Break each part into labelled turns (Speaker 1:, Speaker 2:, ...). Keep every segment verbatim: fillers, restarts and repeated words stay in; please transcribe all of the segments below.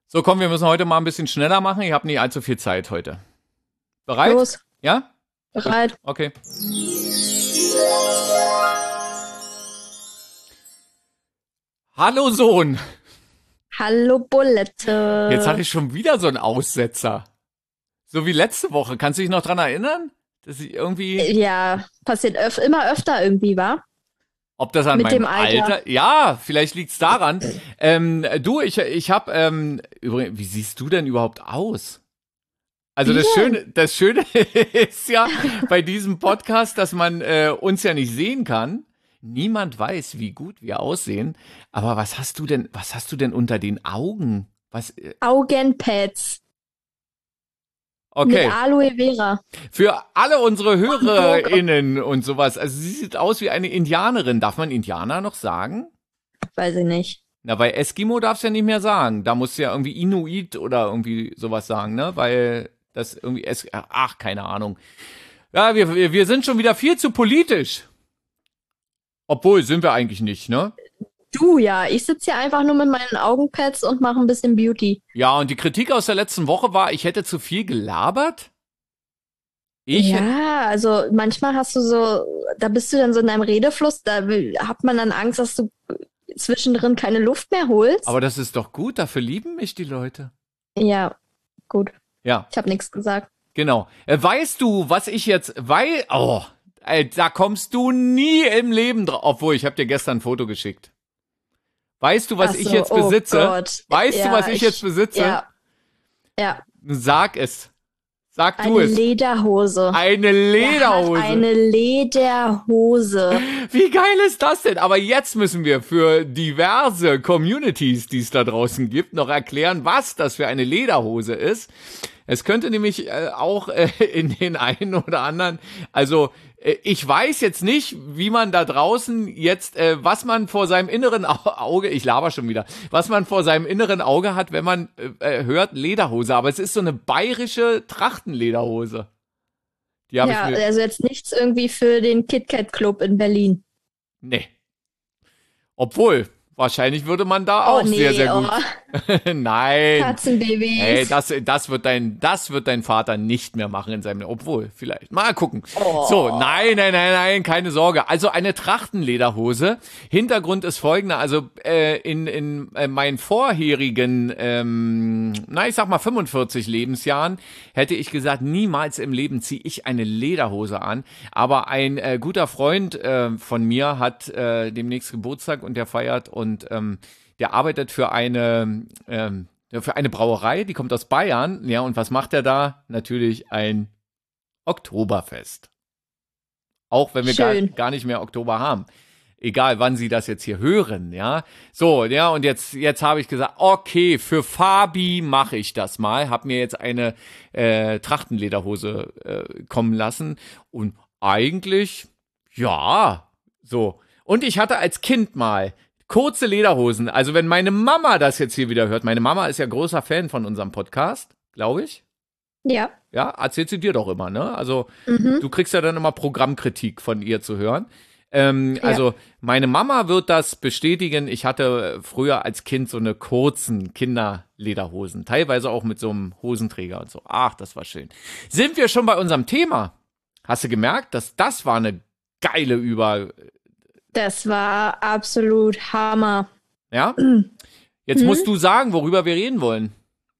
Speaker 1: So, komm, wir müssen heute mal ein bisschen schneller machen. Ich habe nicht allzu viel Zeit heute. Bereit?
Speaker 2: Los.
Speaker 1: Ja?
Speaker 2: Bereit.
Speaker 1: Okay. Hallo Sohn.
Speaker 2: Hallo Bulette.
Speaker 1: Jetzt hatte ich schon wieder so einen Aussetzer. So wie letzte Woche. Kannst du dich noch dran erinnern? Dass ich irgendwie...
Speaker 2: Ja, passiert öf immer öfter irgendwie, wa?
Speaker 1: Ob das an
Speaker 2: Mit
Speaker 1: meinem
Speaker 2: dem Alter.
Speaker 1: Alter... Ja, vielleicht liegt's daran. ähm, du, ich, ich hab... Ähm, übrigens, wie siehst du denn überhaupt aus? Also das
Speaker 2: Wie
Speaker 1: Schöne, das Schöne ist ja bei diesem Podcast, dass man äh, uns ja nicht sehen kann. Niemand weiß, wie gut wir aussehen. Aber was hast du denn, was hast du denn unter den Augen? Was? äh,
Speaker 2: Augenpads
Speaker 1: Okay,
Speaker 2: mit Aloe Vera.
Speaker 1: für alle unsere HörerInnen und sowas. Also sie sieht aus wie eine Indianerin. Darf man Indianer noch sagen?
Speaker 2: Weiß ich nicht.
Speaker 1: Na, bei Eskimo darfst du ja nicht mehr sagen. Da musst du ja irgendwie Inuit oder irgendwie sowas sagen, ne? Weil das irgendwie es ach, keine Ahnung. Ja, wir, wir wir sind schon wieder viel zu politisch. Obwohl, sind wir eigentlich nicht, ne?
Speaker 2: Du ja, ich sitze hier einfach nur mit meinen Augenpads und mache ein bisschen Beauty.
Speaker 1: Ja, und die Kritik aus der letzten Woche war, ich hätte zu viel gelabert. Ich?
Speaker 2: Ja, also manchmal hast du so, da bist du dann so in deinem Redefluss, da will- hat man dann Angst, dass du zwischendrin keine Luft mehr holst.
Speaker 1: Aber das ist doch gut, dafür lieben mich die Leute.
Speaker 2: Ja, gut.
Speaker 1: Ja,
Speaker 2: Ich habe nichts gesagt.
Speaker 1: genau. Äh, weißt du, was ich jetzt, weil, oh, ey, da kommst du nie im Leben drauf. Obwohl, ich habe dir gestern ein Foto geschickt. Weißt du, was
Speaker 2: Ach
Speaker 1: ich
Speaker 2: so,
Speaker 1: jetzt
Speaker 2: oh
Speaker 1: besitze?
Speaker 2: Gott.
Speaker 1: Weißt du,
Speaker 2: Ja,
Speaker 1: was ich, jetzt besitze?
Speaker 2: Ja, ja.
Speaker 1: Sag es. Sag du
Speaker 2: Eine
Speaker 1: es.
Speaker 2: Lederhose.
Speaker 1: Eine
Speaker 2: Er
Speaker 1: Lederhose.
Speaker 2: hat eine Lederhose.
Speaker 1: Wie geil ist das denn? Aber jetzt müssen wir für diverse Communities, die es da draußen gibt, noch erklären, was das für eine Lederhose ist. Es könnte nämlich äh, auch äh, in den einen oder anderen, also äh, ich weiß jetzt nicht, wie man da draußen jetzt, äh, was man vor seinem inneren Au- Auge, ich laber schon wieder, was man vor seinem inneren Auge hat, wenn man äh, hört Lederhose. Aber es ist so eine bayerische Trachtenlederhose. Die habe
Speaker 2: Ja,
Speaker 1: ich mir,
Speaker 2: also jetzt nichts irgendwie für den KitKat Club in Berlin.
Speaker 1: nee. Obwohl, wahrscheinlich würde man da
Speaker 2: Oh
Speaker 1: auch sehr,
Speaker 2: nee,
Speaker 1: sehr gut.
Speaker 2: oh,
Speaker 1: Nein.
Speaker 2: Katzenbabys.
Speaker 1: Hey, das, das wird dein, das wird dein Vater nicht mehr machen in seinem, obwohl, vielleicht. Mal gucken.
Speaker 2: Oh.
Speaker 1: So, nein, nein, nein, nein, keine Sorge. Also eine Trachtenlederhose. Hintergrund ist folgender. Also, äh, in, in äh, meinen vorherigen, ähm, na, ich sag mal fünfundvierzig Lebensjahren hätte ich gesagt, niemals im Leben ziehe ich eine Lederhose an. Aber ein äh, guter Freund äh, von mir hat äh, demnächst Geburtstag und der feiert und ähm, der arbeitet für eine ähm, für eine Brauerei, die kommt aus Bayern. Ja, und was macht er da? Natürlich ein Oktoberfest. Auch wenn wir gar,
Speaker 2: Schön.
Speaker 1: gar nicht mehr Oktober haben. Egal, wann Sie das jetzt hier hören, ja. So, ja, und jetzt, jetzt habe ich gesagt, okay, für Fabi mache ich das mal. Hab mir jetzt eine äh, Trachtenlederhose äh, kommen lassen. Und eigentlich, ja, so. Und ich hatte als Kind mal kurze Lederhosen. Also wenn meine Mama das jetzt hier wieder hört, meine Mama ist ja großer Fan von unserem Podcast, glaube ich.
Speaker 2: Ja.
Speaker 1: Ja, erzählt sie dir doch immer, ne? Also
Speaker 2: Mhm.
Speaker 1: du kriegst ja dann immer Programmkritik von ihr zu hören. Ähm,
Speaker 2: Ja.
Speaker 1: Also meine Mama wird das bestätigen. Ich hatte früher als Kind so eine kurzen Kinderlederhosen, teilweise auch mit so einem Hosenträger und so. Ach, das war schön. Sind wir schon bei unserem Thema? Hast du gemerkt, dass das war eine geile Über...
Speaker 2: Das war absolut Hammer.
Speaker 1: Ja? Jetzt musst du sagen, worüber wir reden wollen.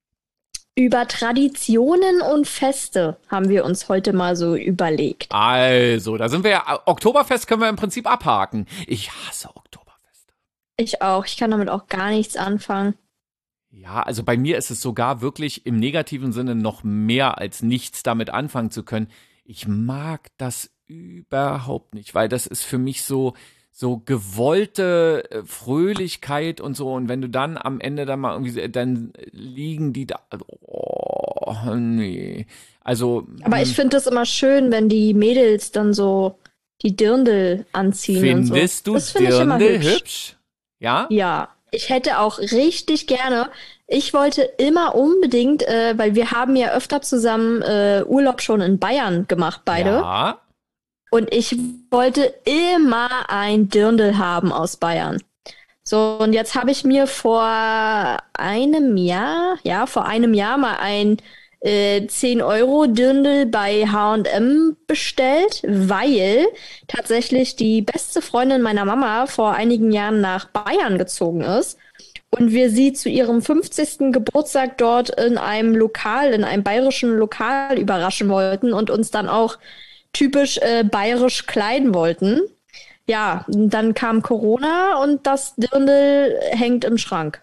Speaker 2: Über Traditionen und Feste haben wir uns heute mal so überlegt.
Speaker 1: Also, da sind wir ja, Oktoberfest können wir im Prinzip abhaken. Ich hasse Oktoberfeste.
Speaker 2: Ich auch. Ich kann damit auch gar nichts anfangen.
Speaker 1: Ja, also bei mir ist es sogar wirklich im negativen Sinne noch mehr als nichts damit anfangen zu können. Ich mag das überhaupt nicht, weil das ist für mich so, so gewollte äh, Fröhlichkeit und so. Und wenn du dann am Ende dann mal irgendwie, dann liegen die da, oh, nee. Also,
Speaker 2: Aber ich finde es immer schön, wenn die Mädels dann so die Dirndl anziehen
Speaker 1: findest
Speaker 2: und so.
Speaker 1: du
Speaker 2: Das finde ich immer
Speaker 1: Dirndl
Speaker 2: hübsch.
Speaker 1: hübsch? Ja?
Speaker 2: Ja, ich hätte auch richtig gerne. Ich wollte immer unbedingt, äh, weil wir haben ja öfter zusammen äh, Urlaub schon in Bayern gemacht, beide.
Speaker 1: Ja.
Speaker 2: Und ich wollte immer ein Dirndl haben aus Bayern. So, und jetzt habe ich mir vor einem Jahr, ja, vor einem Jahr mal ein äh, zehn Euro Dirndl bei H und M bestellt, weil tatsächlich die beste Freundin meiner Mama vor einigen Jahren nach Bayern gezogen ist und wir sie zu ihrem fünfzigsten Geburtstag dort in einem Lokal, in einem bayerischen Lokal überraschen wollten und uns dann auch typisch äh, bayerisch kleiden wollten. Ja, dann kam Corona und das Dirndl hängt im Schrank.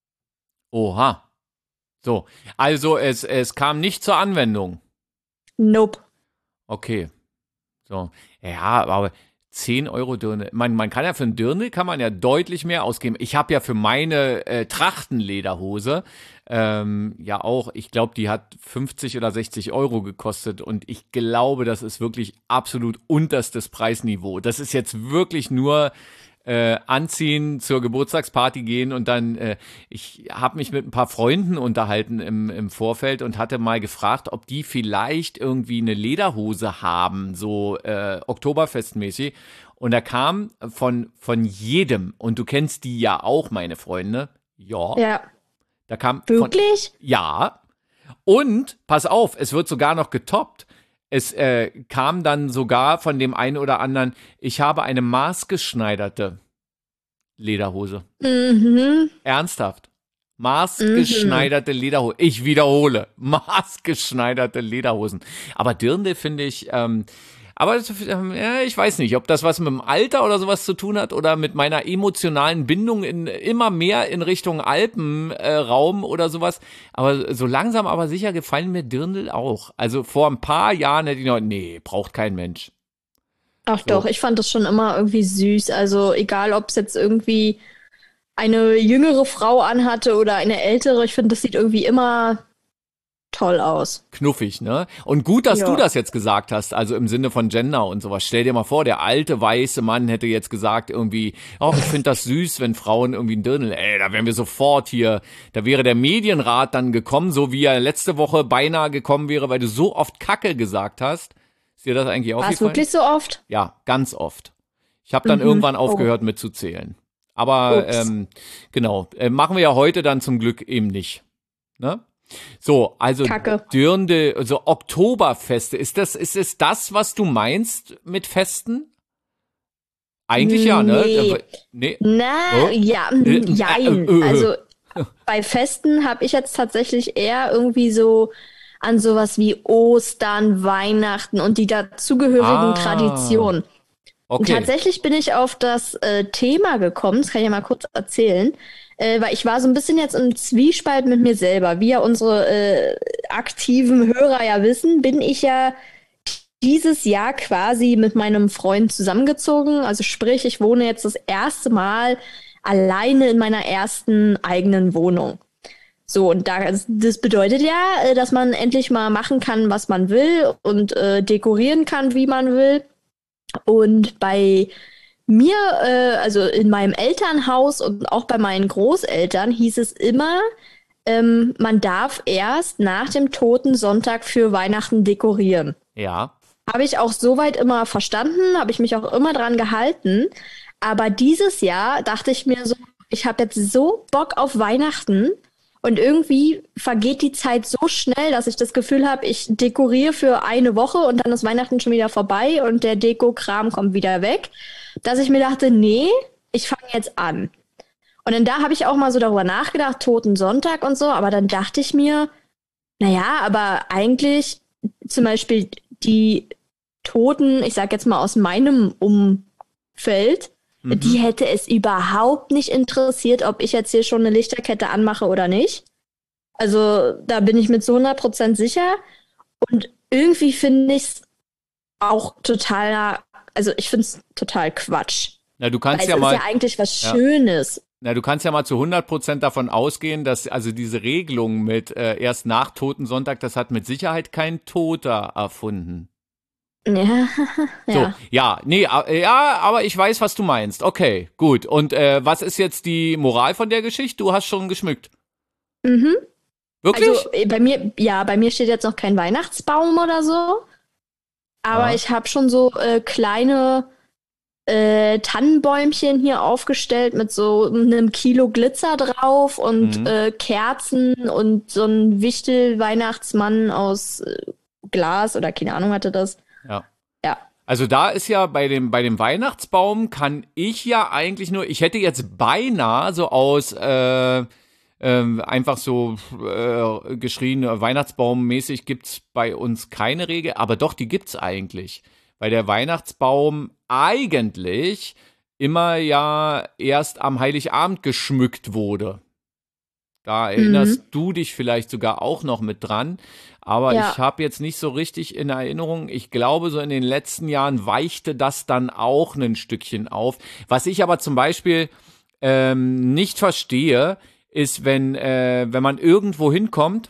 Speaker 1: Oha. So, also es, es kam nicht zur Anwendung.
Speaker 2: Nope.
Speaker 1: Okay. So, ja, aber zehn Euro Dirndl. Man, man kann ja für einen Dirndl kann man ja deutlich mehr ausgeben. Ich habe ja für meine äh, Trachtenlederhose ähm, ja auch, ich glaube, die hat fünfzig oder sechzig Euro gekostet und ich glaube, das ist wirklich absolut unterstes Preisniveau. Das ist jetzt wirklich nur äh, anziehen, zur Geburtstagsparty gehen und dann, äh, ich habe mich mit ein paar Freunden unterhalten im, im Vorfeld und hatte mal gefragt, ob die vielleicht irgendwie eine Lederhose haben, so äh, Oktoberfestmäßig. Und da kam von, von jedem, und du kennst die ja auch, meine Freunde, ja,
Speaker 2: Ja.
Speaker 1: da kam
Speaker 2: Wirklich?
Speaker 1: Von, ja, und pass auf, es wird sogar noch getoppt. Es äh, kam dann sogar von dem einen oder anderen, ich habe eine maßgeschneiderte Lederhose.
Speaker 2: Mhm.
Speaker 1: Ernsthaft. Maßgeschneiderte mhm. Lederhose. Ich wiederhole, maßgeschneiderte Lederhosen. Aber Dirndl finde ich, ähm, aber ähm, ja, ich weiß nicht, ob das was mit dem Alter oder sowas zu tun hat oder mit meiner emotionalen Bindung in immer mehr in Richtung Alpenraum äh, oder sowas. Aber so langsam aber sicher gefallen mir Dirndl auch. Also vor ein paar Jahren hätte ich noch, nee, braucht kein Mensch.
Speaker 2: Ach
Speaker 1: So.
Speaker 2: doch, ich fand das schon immer irgendwie süß. Also egal, ob es jetzt irgendwie eine jüngere Frau anhatte oder eine ältere, ich finde, das sieht irgendwie immer toll aus.
Speaker 1: Knuffig, ne? Und gut, dass
Speaker 2: Ja.
Speaker 1: du das jetzt gesagt hast, also im Sinne von Gender und sowas. Stell dir mal vor, der alte weiße Mann hätte jetzt gesagt irgendwie, oh, ich finde das süß, wenn Frauen irgendwie ein Dirndl, ey, da wären wir sofort hier, da wäre der Medienrat dann gekommen, so wie er letzte Woche beinahe gekommen wäre, weil du so oft Kacke gesagt hast. Ist dir das eigentlich
Speaker 2: War
Speaker 1: aufgefallen?
Speaker 2: es wirklich so oft?
Speaker 1: Ja, ganz oft. Ich habe dann
Speaker 2: Mhm.
Speaker 1: irgendwann
Speaker 2: Oh.
Speaker 1: aufgehört mitzuzählen. Aber
Speaker 2: Ups.
Speaker 1: ähm, genau, äh, machen wir ja heute dann zum Glück eben nicht. Ne? So, also
Speaker 2: Kacke.
Speaker 1: Dirndl, also Oktoberfeste, ist das, ist es das, was du meinst mit Festen? Eigentlich ja, ne?
Speaker 2: Nee.
Speaker 1: Äh, nee.
Speaker 2: Na,
Speaker 1: Oh.
Speaker 2: ja,
Speaker 1: Äh,
Speaker 2: jein.
Speaker 1: äh, äh, äh.
Speaker 2: Also bei Festen habe ich jetzt tatsächlich eher irgendwie so an sowas wie Ostern, Weihnachten und die dazugehörigen
Speaker 1: Ah.
Speaker 2: Traditionen. Und
Speaker 1: Okay.
Speaker 2: tatsächlich bin ich auf das äh, Thema gekommen, das kann ich ja mal kurz erzählen, äh, weil ich war so ein bisschen jetzt im Zwiespalt mit mir selber. Wie ja unsere äh, aktiven Hörer ja wissen, bin ich ja dieses Jahr quasi mit meinem Freund zusammengezogen. Also sprich, ich wohne jetzt das erste Mal alleine in meiner ersten eigenen Wohnung. So, und da, das bedeutet ja, äh, dass man endlich mal machen kann, was man will und äh, dekorieren kann, wie man will. Und bei mir, äh, also in meinem Elternhaus und auch bei meinen Großeltern hieß es immer, ähm, man darf erst nach dem Toten Sonntag für Weihnachten dekorieren.
Speaker 1: Ja.
Speaker 2: Habe ich auch soweit immer verstanden, habe ich mich auch immer dran gehalten. Aber dieses Jahr dachte ich mir so, ich habe jetzt so Bock auf Weihnachten und irgendwie vergeht die Zeit so schnell, dass ich das Gefühl habe, ich dekoriere für eine Woche und dann ist Weihnachten schon wieder vorbei und der Deko-Kram kommt wieder weg, dass ich mir dachte, nee, ich fange jetzt an. Und dann da habe ich auch mal so darüber nachgedacht, Toten Sonntag und so, aber dann dachte ich mir, naja, aber eigentlich zum Beispiel die Toten, ich sag jetzt mal aus meinem Umfeld,
Speaker 1: Mhm.
Speaker 2: die hätte es überhaupt nicht interessiert, ob ich jetzt hier schon eine Lichterkette anmache oder nicht. Also da bin ich mit so hundert Prozent sicher. Und irgendwie finde ich es auch total, also ich finde es total Quatsch.
Speaker 1: Na, du
Speaker 2: Weil
Speaker 1: kannst
Speaker 2: es
Speaker 1: ja
Speaker 2: ist
Speaker 1: mal.
Speaker 2: ja eigentlich was
Speaker 1: Ja.
Speaker 2: Schönes.
Speaker 1: Na, du kannst ja mal zu hundert Prozent davon ausgehen, dass also diese Regelung mit äh, erst nach Totensonntag, das hat mit Sicherheit kein Toter erfunden.
Speaker 2: Ja,
Speaker 1: So,
Speaker 2: ja.
Speaker 1: ja, nee, a- ja, aber ich weiß, was du meinst. Okay, gut. Und äh, was ist jetzt die Moral von der Geschichte? Du hast schon geschmückt.
Speaker 2: Mhm.
Speaker 1: Wirklich?
Speaker 2: Also äh, bei mir, ja, bei mir steht jetzt noch kein Weihnachtsbaum oder so. Aber
Speaker 1: Ja.
Speaker 2: ich habe schon so äh, kleine äh, Tannenbäumchen hier aufgestellt mit so einem Kilo Glitzer drauf und
Speaker 1: Mhm.
Speaker 2: äh, Kerzen und so ein Wichtel-Weihnachtsmann aus äh, Glas oder keine Ahnung hatte das.
Speaker 1: Ja.
Speaker 2: Ja.
Speaker 1: Also da ist ja bei dem, bei dem Weihnachtsbaum kann ich ja eigentlich nur, ich hätte jetzt beinahe so aus äh, ähm, einfach so äh, geschrien, äh, Weihnachtsbaummäßig gibt's bei uns keine Regel, aber doch, die gibt's eigentlich. Weil der Weihnachtsbaum eigentlich immer ja erst am Heiligabend geschmückt wurde. Da erinnerst
Speaker 2: Mhm.
Speaker 1: du dich vielleicht sogar auch noch mit dran. Aber ich
Speaker 2: Ja.
Speaker 1: habe jetzt nicht so richtig in Erinnerung. Ich glaube, so in den letzten Jahren weichte das dann auch ein Stückchen auf. Was ich aber zum Beispiel ähm, nicht verstehe, ist, wenn, äh, wenn man irgendwo hinkommt,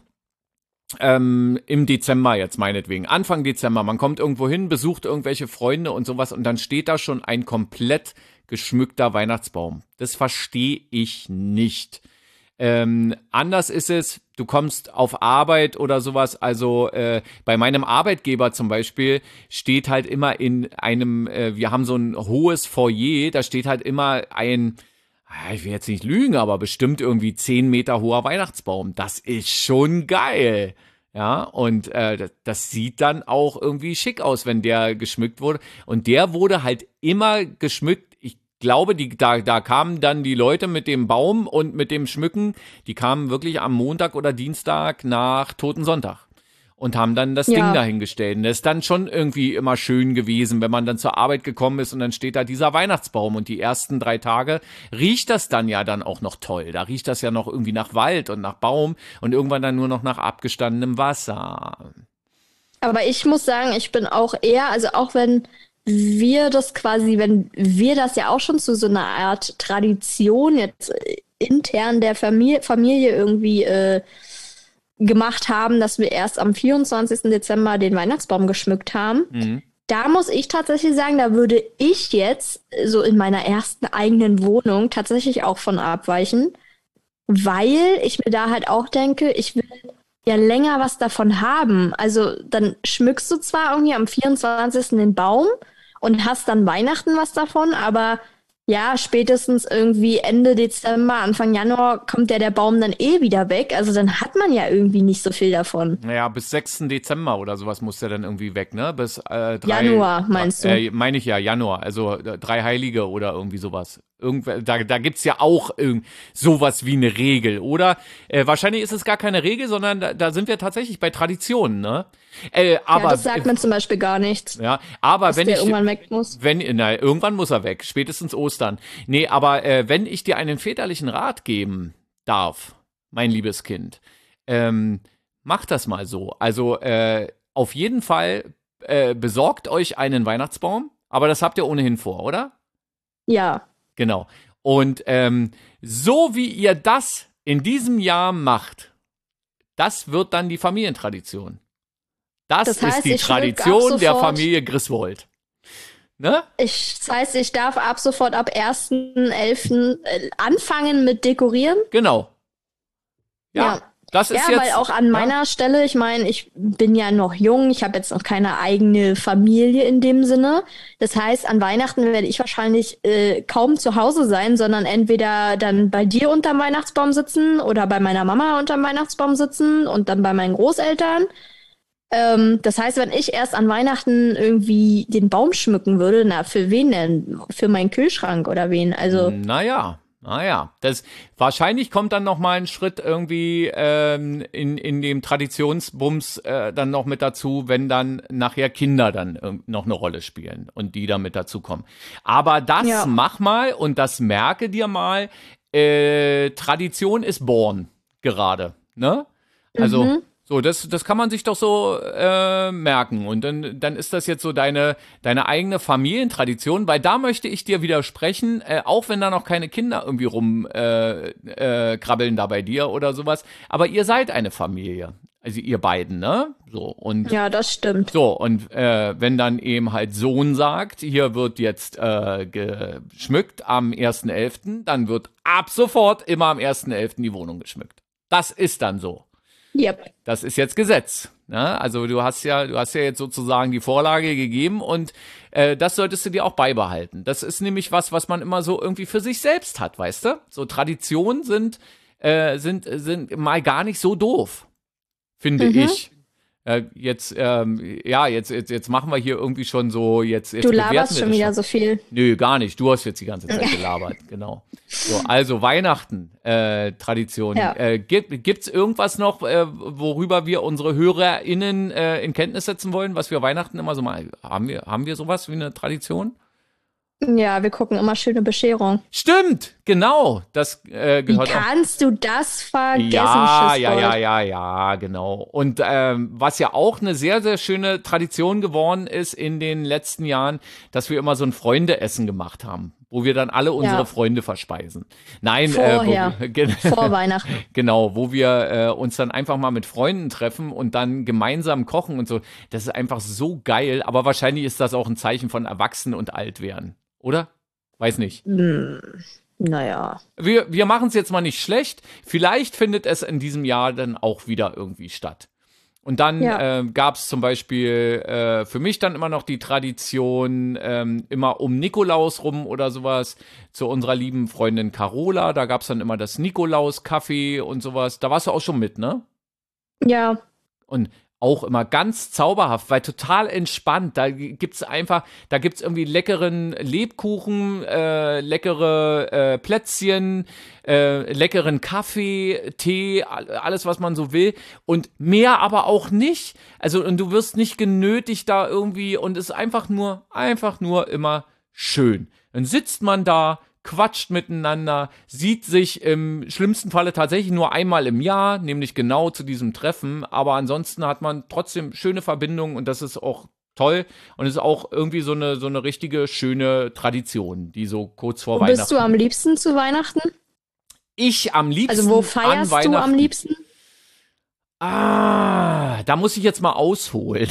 Speaker 1: ähm, im Dezember jetzt meinetwegen, Anfang Dezember, man kommt irgendwo hin, besucht irgendwelche Freunde und sowas und dann steht da schon ein komplett geschmückter Weihnachtsbaum. Das verstehe ich nicht. Ähm, anders ist es, du kommst auf Arbeit oder sowas, also äh, bei meinem Arbeitgeber zum Beispiel steht halt immer in einem, äh, wir haben so ein hohes Foyer, da steht halt immer ein, ah, ich will jetzt nicht lügen, aber bestimmt irgendwie zehn Meter hoher Weihnachtsbaum. Das ist schon geil. Ja, und äh, das, das sieht dann auch irgendwie schick aus, wenn der geschmückt wurde. Und der wurde halt immer geschmückt. Ich glaube, die, da, da kamen dann die Leute mit dem Baum und mit dem Schmücken, die kamen wirklich am Montag oder Dienstag nach Totensonntag und haben dann das Ding
Speaker 2: Ja.
Speaker 1: dahingestellt. Und das ist dann schon irgendwie immer schön gewesen, wenn man dann zur Arbeit gekommen ist und dann steht da dieser Weihnachtsbaum und die ersten drei Tage riecht das dann ja dann auch noch toll. Da riecht das ja noch irgendwie nach Wald und nach Baum und irgendwann dann nur noch nach abgestandenem Wasser.
Speaker 2: Aber ich muss sagen, ich bin auch eher, also auch wenn wir das quasi, wenn wir das ja auch schon zu so einer Art Tradition jetzt äh, intern der Familie, Familie irgendwie äh, gemacht haben, dass wir erst am vierundzwanzigsten Dezember den Weihnachtsbaum geschmückt haben.
Speaker 1: Mhm.
Speaker 2: Da muss ich tatsächlich sagen, da würde ich jetzt so in meiner ersten eigenen Wohnung tatsächlich auch von abweichen, weil ich mir da halt auch denke, ich will ja länger was davon haben. Also dann schmückst du zwar irgendwie am vierundzwanzigsten den Baum und hast dann Weihnachten was davon, aber ja, spätestens irgendwie Ende Dezember, Anfang Januar kommt ja der Baum dann eh wieder weg. Also dann hat man ja irgendwie nicht so viel davon.
Speaker 1: Naja, bis sechsten Dezember oder sowas muss der dann irgendwie weg, ne? Bis äh, drei.
Speaker 2: Januar, meinst du?
Speaker 1: Äh, meine ich ja, Januar. Also äh, drei Heilige oder irgendwie sowas. Irgendw da, da gibt's ja auch irgend sowas wie eine Regel, oder? Äh, wahrscheinlich ist es gar keine Regel, sondern da, da sind wir tatsächlich bei Traditionen, ne? Äh, aber,
Speaker 2: ja, das sagt mir zum Beispiel gar nichts,
Speaker 1: ja, aber
Speaker 2: dass
Speaker 1: wenn
Speaker 2: der
Speaker 1: ich,
Speaker 2: irgendwann weg muss.
Speaker 1: wenn, na, irgendwann muss er weg, spätestens Ostern. Nee, aber äh, wenn ich dir einen väterlichen Rat geben darf, mein liebes Kind, ähm, macht das mal so. Also äh, auf jeden Fall äh, besorgt euch einen Weihnachtsbaum, aber das habt ihr ohnehin vor, oder?
Speaker 2: Ja,
Speaker 1: Genau. Und ähm, so wie ihr das in diesem Jahr macht, das wird dann die Familientradition. Das,
Speaker 2: das
Speaker 1: ist
Speaker 2: heißt,
Speaker 1: die
Speaker 2: ich schmück ab
Speaker 1: Tradition der
Speaker 2: sofort.
Speaker 1: Familie Griswold. Ne?
Speaker 2: Ich, das heißt, ich darf ab sofort ab ersten elften äh, anfangen mit Dekorieren.
Speaker 1: Genau. Ja,
Speaker 2: Ja.
Speaker 1: das
Speaker 2: Ja,
Speaker 1: ist jetzt.
Speaker 2: weil auch an
Speaker 1: ja,
Speaker 2: meiner Stelle, ich meine, ich bin ja noch jung, ich habe jetzt noch keine eigene Familie in dem Sinne. Das heißt, an Weihnachten werde ich wahrscheinlich äh, kaum zu Hause sein, sondern entweder dann bei dir unterm Weihnachtsbaum sitzen oder bei meiner Mama unterm Weihnachtsbaum sitzen und dann bei meinen Großeltern. Ähm, das heißt, wenn ich erst an Weihnachten irgendwie den Baum schmücken würde, na, für wen denn? Für meinen Kühlschrank oder wen? Also,
Speaker 1: Naja, naja. Das, wahrscheinlich kommt dann noch mal ein Schritt irgendwie ähm, in, in dem Traditionsbums äh, dann noch mit dazu, wenn dann nachher Kinder dann ähm, noch eine Rolle spielen und die dann mit dazu kommen. Aber das
Speaker 2: Ja.
Speaker 1: mach mal und das merke dir mal, äh, Tradition ist born gerade, ne? Also,
Speaker 2: Mhm.
Speaker 1: so, das, das kann man sich doch so äh, merken. Und dann, dann ist das jetzt so deine, deine eigene Familientradition, weil da möchte ich dir widersprechen, äh, auch wenn da noch keine Kinder irgendwie rum äh, äh, krabbeln da bei dir oder sowas. Aber ihr seid eine Familie. Also ihr beiden, ne? So, und
Speaker 2: Ja, das stimmt.
Speaker 1: so, und äh, wenn dann eben halt Sohn sagt, hier wird jetzt äh, geschmückt am ersten elften, dann wird ab sofort immer am ersten elften die Wohnung geschmückt. Das ist dann so.
Speaker 2: Yep.
Speaker 1: Das ist jetzt Gesetz. Ne? Also du hast ja, du hast ja jetzt sozusagen die Vorlage gegeben und äh, das solltest du dir auch beibehalten. Das ist nämlich was, was man immer so irgendwie für sich selbst hat, weißt du? So Traditionen sind, äh, sind, sind mal gar nicht so doof, finde
Speaker 2: Mhm.
Speaker 1: ich. Äh, jetzt, ähm, ja, jetzt, jetzt, jetzt machen wir hier irgendwie schon so, jetzt, jetzt
Speaker 2: Du
Speaker 1: bewerten
Speaker 2: laberst
Speaker 1: wir
Speaker 2: schon
Speaker 1: das
Speaker 2: wieder
Speaker 1: schon.
Speaker 2: so viel.
Speaker 1: Nö, gar nicht. Du hast jetzt die ganze Zeit gelabert, genau. So, also Weihnachten, äh, Tradition.
Speaker 2: Ja.
Speaker 1: Äh, gibt, gibt's irgendwas noch, äh, worüber wir unsere HörerInnen äh, in Kenntnis setzen wollen, was wir Weihnachten immer so mal, haben wir, haben wir sowas wie eine Tradition?
Speaker 2: Ja, wir gucken immer schöne Bescherung.
Speaker 1: Stimmt, genau. Das äh,
Speaker 2: Wie
Speaker 1: gehört auch.
Speaker 2: kannst du das vergessen,
Speaker 1: Ja, ja,
Speaker 2: Schissbold?
Speaker 1: ja, ja, ja, genau. Und ähm, was ja auch eine sehr, sehr schöne Tradition geworden ist in den letzten Jahren, dass wir immer so ein Freundeessen gemacht haben, wo wir dann alle unsere
Speaker 2: Ja.
Speaker 1: Freunde verspeisen. Nein,
Speaker 2: Vorher.
Speaker 1: äh, wo, wir-
Speaker 2: Vor Weihnachten.
Speaker 1: genau, wo wir äh, uns dann einfach mal mit Freunden treffen und dann gemeinsam kochen und so. Das ist einfach so geil, aber wahrscheinlich ist das auch ein Zeichen von Erwachsen und Altwerden, oder? Weiß nicht.
Speaker 2: Hm, naja.
Speaker 1: Wir, wir machen es jetzt mal nicht schlecht. Vielleicht findet es in diesem Jahr dann auch wieder irgendwie statt. Und dann
Speaker 2: Ja.
Speaker 1: äh, gab es zum Beispiel äh, für mich dann immer noch die Tradition, ähm, immer um Nikolaus rum oder sowas, zu unserer lieben Freundin Carola. Da gab es dann immer das Nikolaus-Kaffee und sowas. Da warst du auch schon mit, ne?
Speaker 2: Ja.
Speaker 1: Und auch immer ganz zauberhaft, weil total entspannt. Da gibt's einfach, da gibt's irgendwie leckeren Lebkuchen, äh, leckere äh, Plätzchen, äh, leckeren Kaffee, Tee, alles, was man so will. Und mehr aber auch nicht. Also, und du wirst nicht genötigt da irgendwie und es ist einfach nur, einfach nur immer schön. Dann sitzt man da, quatscht miteinander, sieht sich im schlimmsten Falle tatsächlich nur einmal im Jahr, nämlich genau zu diesem Treffen, aber ansonsten hat man trotzdem schöne Verbindungen und das ist auch toll und ist auch irgendwie so eine, so eine richtige schöne Tradition, die so kurz vor
Speaker 2: Wo bist du am
Speaker 1: Weihnachten.
Speaker 2: liebsten zu Weihnachten?
Speaker 1: Ich am liebsten
Speaker 2: Also wo
Speaker 1: an
Speaker 2: feierst du
Speaker 1: Weihnachten.
Speaker 2: am liebsten?
Speaker 1: Ah, da muss ich jetzt mal ausholen.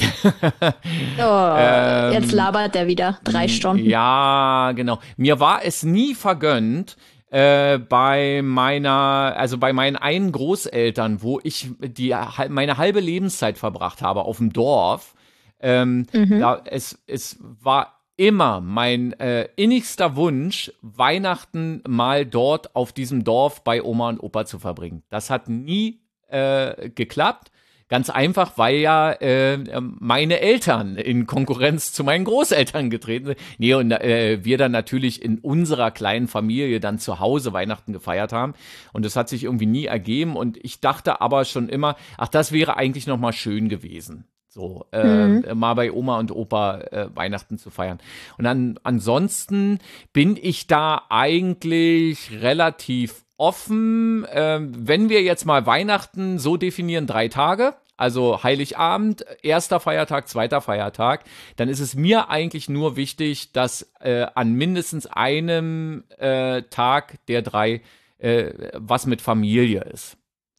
Speaker 2: Oh,
Speaker 1: Ähm,
Speaker 2: jetzt labert der wieder. Drei Stunden.
Speaker 1: Ja, genau. Mir war es nie vergönnt, äh, bei meiner, also bei meinen einen Großeltern, wo ich die hal- meine halbe Lebenszeit verbracht habe auf dem Dorf. Ähm,
Speaker 2: Mhm.
Speaker 1: da es es war immer mein äh, innigster Wunsch, Weihnachten mal dort auf diesem Dorf bei Oma und Opa zu verbringen. Das hat nie äh, geklappt. Ganz einfach, weil ja äh, meine Eltern in Konkurrenz zu meinen Großeltern getreten sind. Nee, und äh, wir dann natürlich in unserer kleinen Familie dann zu Hause Weihnachten gefeiert haben. Und das hat sich irgendwie nie ergeben. Und ich dachte aber schon immer, ach, das wäre eigentlich noch mal schön gewesen. So, äh,
Speaker 2: Mhm.
Speaker 1: mal bei Oma und Opa äh, Weihnachten zu feiern. Und dann ansonsten bin ich da eigentlich relativ offen. Ähm, wenn wir jetzt mal Weihnachten so definieren, drei Tage, also Heiligabend, erster Feiertag, zweiter Feiertag, dann ist es mir eigentlich nur wichtig, dass äh, an mindestens einem äh, Tag der drei äh, was mit Familie ist.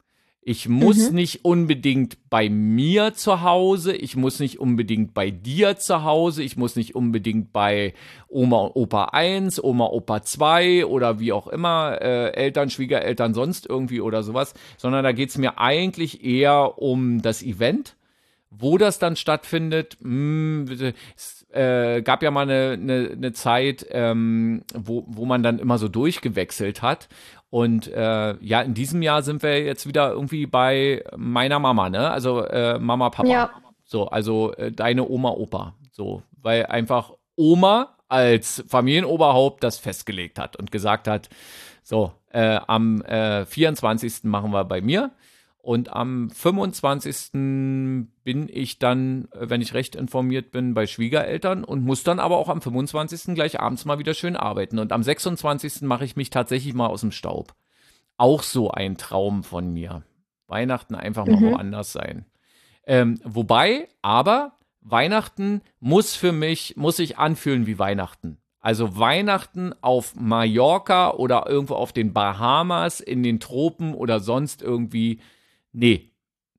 Speaker 1: Ich muss
Speaker 2: Mhm.
Speaker 1: nicht unbedingt bei mir zu Hause, ich muss nicht unbedingt bei dir zu Hause, ich muss nicht unbedingt bei Oma und Opa eins, Oma, Opa zwei oder wie auch immer, äh, Eltern, Schwiegereltern, sonst irgendwie oder sowas, sondern da geht's mir eigentlich eher um das Event. Wo das dann stattfindet, mh, es äh, gab ja mal eine, eine, eine Zeit, ähm, wo, wo man dann immer so durchgewechselt hat. Und äh, ja, in diesem Jahr sind wir jetzt wieder irgendwie bei meiner Mama, ne? Also äh, Mama, Papa.
Speaker 2: Ja.
Speaker 1: So, also äh, deine Oma, Opa. So, weil einfach Oma als Familienoberhaupt das festgelegt hat und gesagt hat, so, äh, am äh, vierundzwanzigsten machen wir bei mir. Und am fünfundzwanzigsten bin ich dann, äh, wenn ich recht informiert bin, bei Schwiegereltern und muss dann aber auch am fünfundzwanzigsten gleich abends mal wieder schön arbeiten. Und am sechsundzwanzigsten mache ich mich tatsächlich mal aus dem Staub. Auch so ein Traum von mir. Weihnachten einfach mal
Speaker 2: Mhm.
Speaker 1: woanders sein. Ähm, wobei, aber Weihnachten muss für mich, muss sich anfühlen wie Weihnachten. Also Weihnachten auf Mallorca oder irgendwo auf den Bahamas, in den Tropen oder sonst irgendwie. Nee.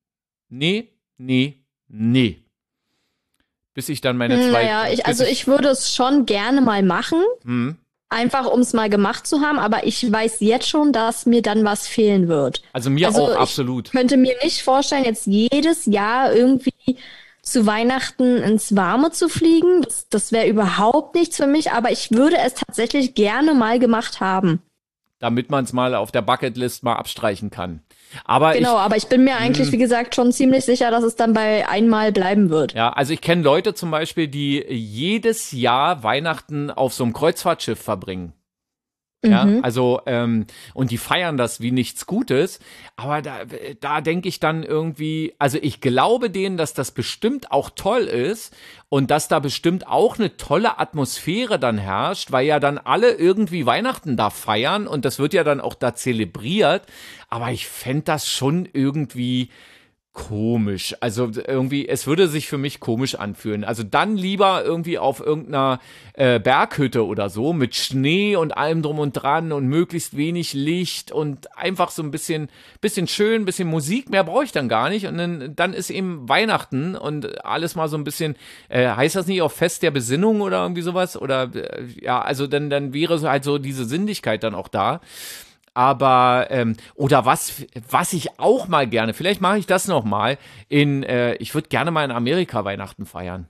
Speaker 1: Nee, nee, nee. Bis ich dann meine
Speaker 2: Hm,
Speaker 1: zwei.
Speaker 2: Naja, ich,
Speaker 1: Bis
Speaker 2: also ich würde es schon gerne mal machen,
Speaker 1: hm,
Speaker 2: einfach um es mal gemacht zu haben, aber ich weiß jetzt schon, dass mir dann was fehlen wird.
Speaker 1: Also mir
Speaker 2: also
Speaker 1: auch,
Speaker 2: ich
Speaker 1: absolut.
Speaker 2: könnte mir nicht vorstellen, jetzt jedes Jahr irgendwie zu Weihnachten ins Warme zu fliegen. Das, das wäre überhaupt nichts für mich, aber ich würde es tatsächlich gerne mal gemacht haben.
Speaker 1: Damit man es mal auf der Bucketlist mal abstreichen kann. Aber
Speaker 2: genau,
Speaker 1: ich,
Speaker 2: aber ich bin mir eigentlich, wie gesagt, schon ziemlich sicher, dass es dann bei einmal bleiben wird.
Speaker 1: Ja, also ich kenne Leute zum Beispiel, die jedes Jahr Weihnachten auf so einem Kreuzfahrtschiff verbringen. Ja,
Speaker 2: Mhm.
Speaker 1: also, ähm, und die feiern das wie nichts Gutes. Aber da, da denke ich dann irgendwie, also ich glaube denen, dass das bestimmt auch toll ist und dass da bestimmt auch eine tolle Atmosphäre dann herrscht, weil ja dann alle irgendwie Weihnachten da feiern und das wird ja dann auch da zelebriert. Aber ich fände das schon irgendwie komisch. Also irgendwie, es würde sich für mich komisch anfühlen. Also dann lieber irgendwie auf irgendeiner äh, Berghütte oder so mit Schnee und allem drum und dran und möglichst wenig Licht und einfach so ein bisschen, bisschen schön, bisschen Musik. Mehr brauche ich dann gar nicht. Und dann, dann ist eben Weihnachten und alles mal so ein bisschen, äh, heißt das nicht auch Fest der Besinnung oder irgendwie sowas? Oder äh, ja, also dann, dann wäre so halt so diese Sinnlichkeit dann auch da. Aber, ähm, oder was, was ich auch mal gerne, vielleicht mache ich das noch mal, in, äh, ich würde gerne mal in Amerika Weihnachten feiern.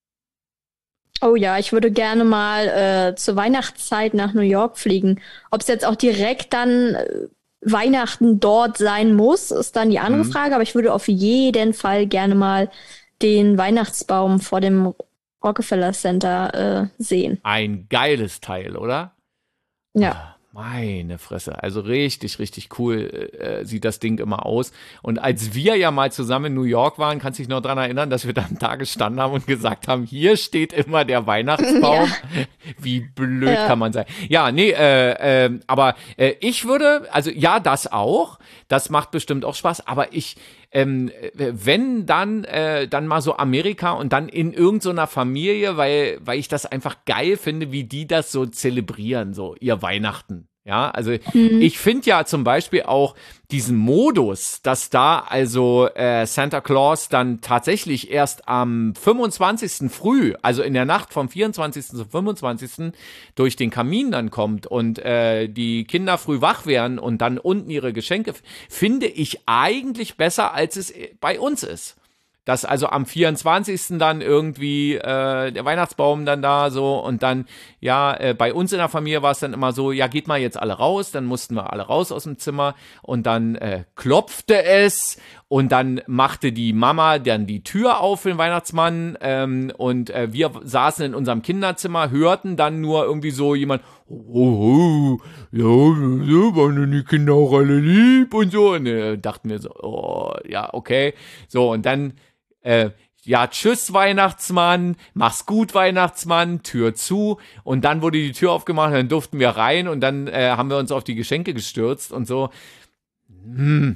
Speaker 2: Oh ja, ich würde gerne mal äh, zur Weihnachtszeit nach New York fliegen. Ob es jetzt auch direkt dann äh, Weihnachten dort sein muss, ist dann die andere
Speaker 1: Mhm.
Speaker 2: Frage. Aber ich würde auf jeden Fall gerne mal den Weihnachtsbaum vor dem Rockefeller Center äh, sehen.
Speaker 1: Ein geiles Teil, oder?
Speaker 2: Ja.
Speaker 1: Meine Fresse, also richtig, richtig cool äh, sieht das Ding immer aus. Und als wir ja mal zusammen in New York waren, kannst du dich noch dran erinnern, dass wir da am Tag gestanden haben und gesagt haben, hier steht immer der Weihnachtsbaum.
Speaker 2: Ja.
Speaker 1: Wie blöd
Speaker 2: Ja.
Speaker 1: kann man sein. Ja, nee, äh, äh, aber äh, ich würde, also ja, das auch, das macht bestimmt auch Spaß, aber ich, ähm, wenn dann, äh, dann mal so Amerika und dann in irgendeiner Familie, weil, weil ich das einfach geil finde, wie die das so zelebrieren, so ihr Weihnachten. Ja, also
Speaker 2: Mhm.
Speaker 1: ich finde ja zum Beispiel auch diesen Modus, dass da also äh, Santa Claus dann tatsächlich erst am fünfundzwanzigsten früh, also in der Nacht vom vierundzwanzigsten zum fünfundzwanzigsten durch den Kamin dann kommt und äh, die Kinder früh wach werden und dann unten ihre Geschenke, finde ich eigentlich besser, als es bei uns ist. Dass also am vierundzwanzigsten dann irgendwie äh, der Weihnachtsbaum dann da so und dann, ja, äh, bei uns in der Familie war es dann immer so, ja, geht mal jetzt alle raus, dann mussten wir alle raus aus dem Zimmer und dann äh, klopfte es und dann machte die Mama dann die Tür auf für den Weihnachtsmann ähm, und äh, wir saßen in unserem Kinderzimmer, hörten dann nur irgendwie so jemand, oh, oh, ja, so waren die Kinder auch alle lieb und so und äh, dachten wir so, oh, ja, okay, so und dann Äh, ja, tschüss Weihnachtsmann, mach's gut Weihnachtsmann, Tür zu und dann wurde die Tür aufgemacht, dann durften wir rein und dann äh, haben wir uns auf die Geschenke gestürzt und so. Hm.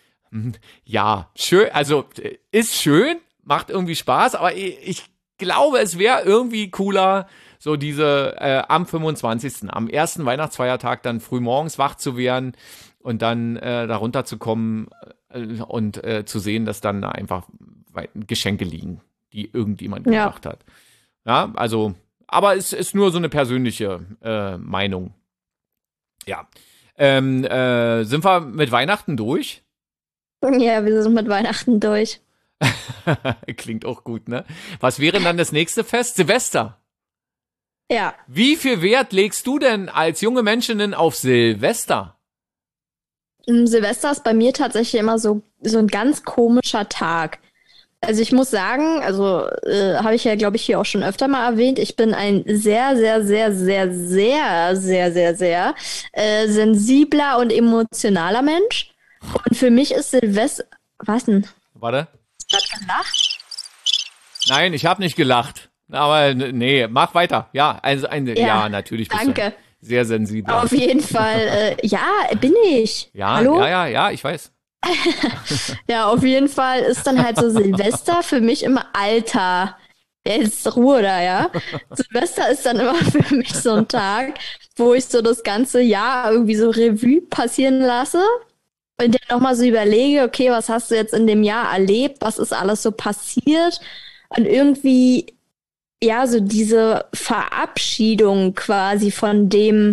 Speaker 1: Ja, schön, also äh, ist schön, macht irgendwie Spaß, aber ich, ich glaube, es wäre irgendwie cooler, so diese äh, am fünfundzwanzigsten, am ersten Weihnachtsfeiertag dann früh morgens wach zu werden und dann äh, da runterzukommen äh, und äh, zu sehen, dass dann da einfach Geschenke liegen, die irgendjemand
Speaker 2: Ja.
Speaker 1: gebracht hat. Ja, also, aber es ist nur so eine persönliche äh, Meinung. Ja. Ähm, äh, sind wir mit Weihnachten durch?
Speaker 2: Ja, wir sind mit Weihnachten durch.
Speaker 1: Klingt auch gut, ne? Was wäre denn dann das nächste Fest? Silvester.
Speaker 2: Ja.
Speaker 1: Wie viel Wert legst du denn als junge Menschin auf Silvester?
Speaker 2: Silvester ist bei mir tatsächlich immer so, so ein ganz komischer Tag. Also ich muss sagen, also äh, habe ich ja, glaube ich, hier auch schon öfter mal erwähnt, ich bin ein sehr, sehr, sehr, sehr, sehr, sehr, sehr, sehr äh, sensibler und emotionaler Mensch. Und für mich ist Silvester... Was denn?
Speaker 1: Warte.
Speaker 2: Hast du gelacht?
Speaker 1: Nein, ich habe nicht gelacht. Aber nee, mach weiter. Ja, also ein, ja,
Speaker 2: Ja,
Speaker 1: natürlich bist
Speaker 2: danke.
Speaker 1: du sehr sensibel.
Speaker 2: Auf jeden Fall, äh, ja, bin ich.
Speaker 1: Ja,
Speaker 2: Hallo?
Speaker 1: ja, ja, ja, ich weiß.
Speaker 2: Ja, auf jeden Fall ist dann halt so Silvester für mich immer Alter. Jetzt Ruhe da, ja. Silvester ist dann immer für mich so ein Tag, wo ich so das ganze Jahr irgendwie so Revue passieren lasse und dann nochmal so überlege, okay, was hast du jetzt in dem Jahr erlebt? Was ist alles so passiert? Und irgendwie ja, so diese Verabschiedung quasi von dem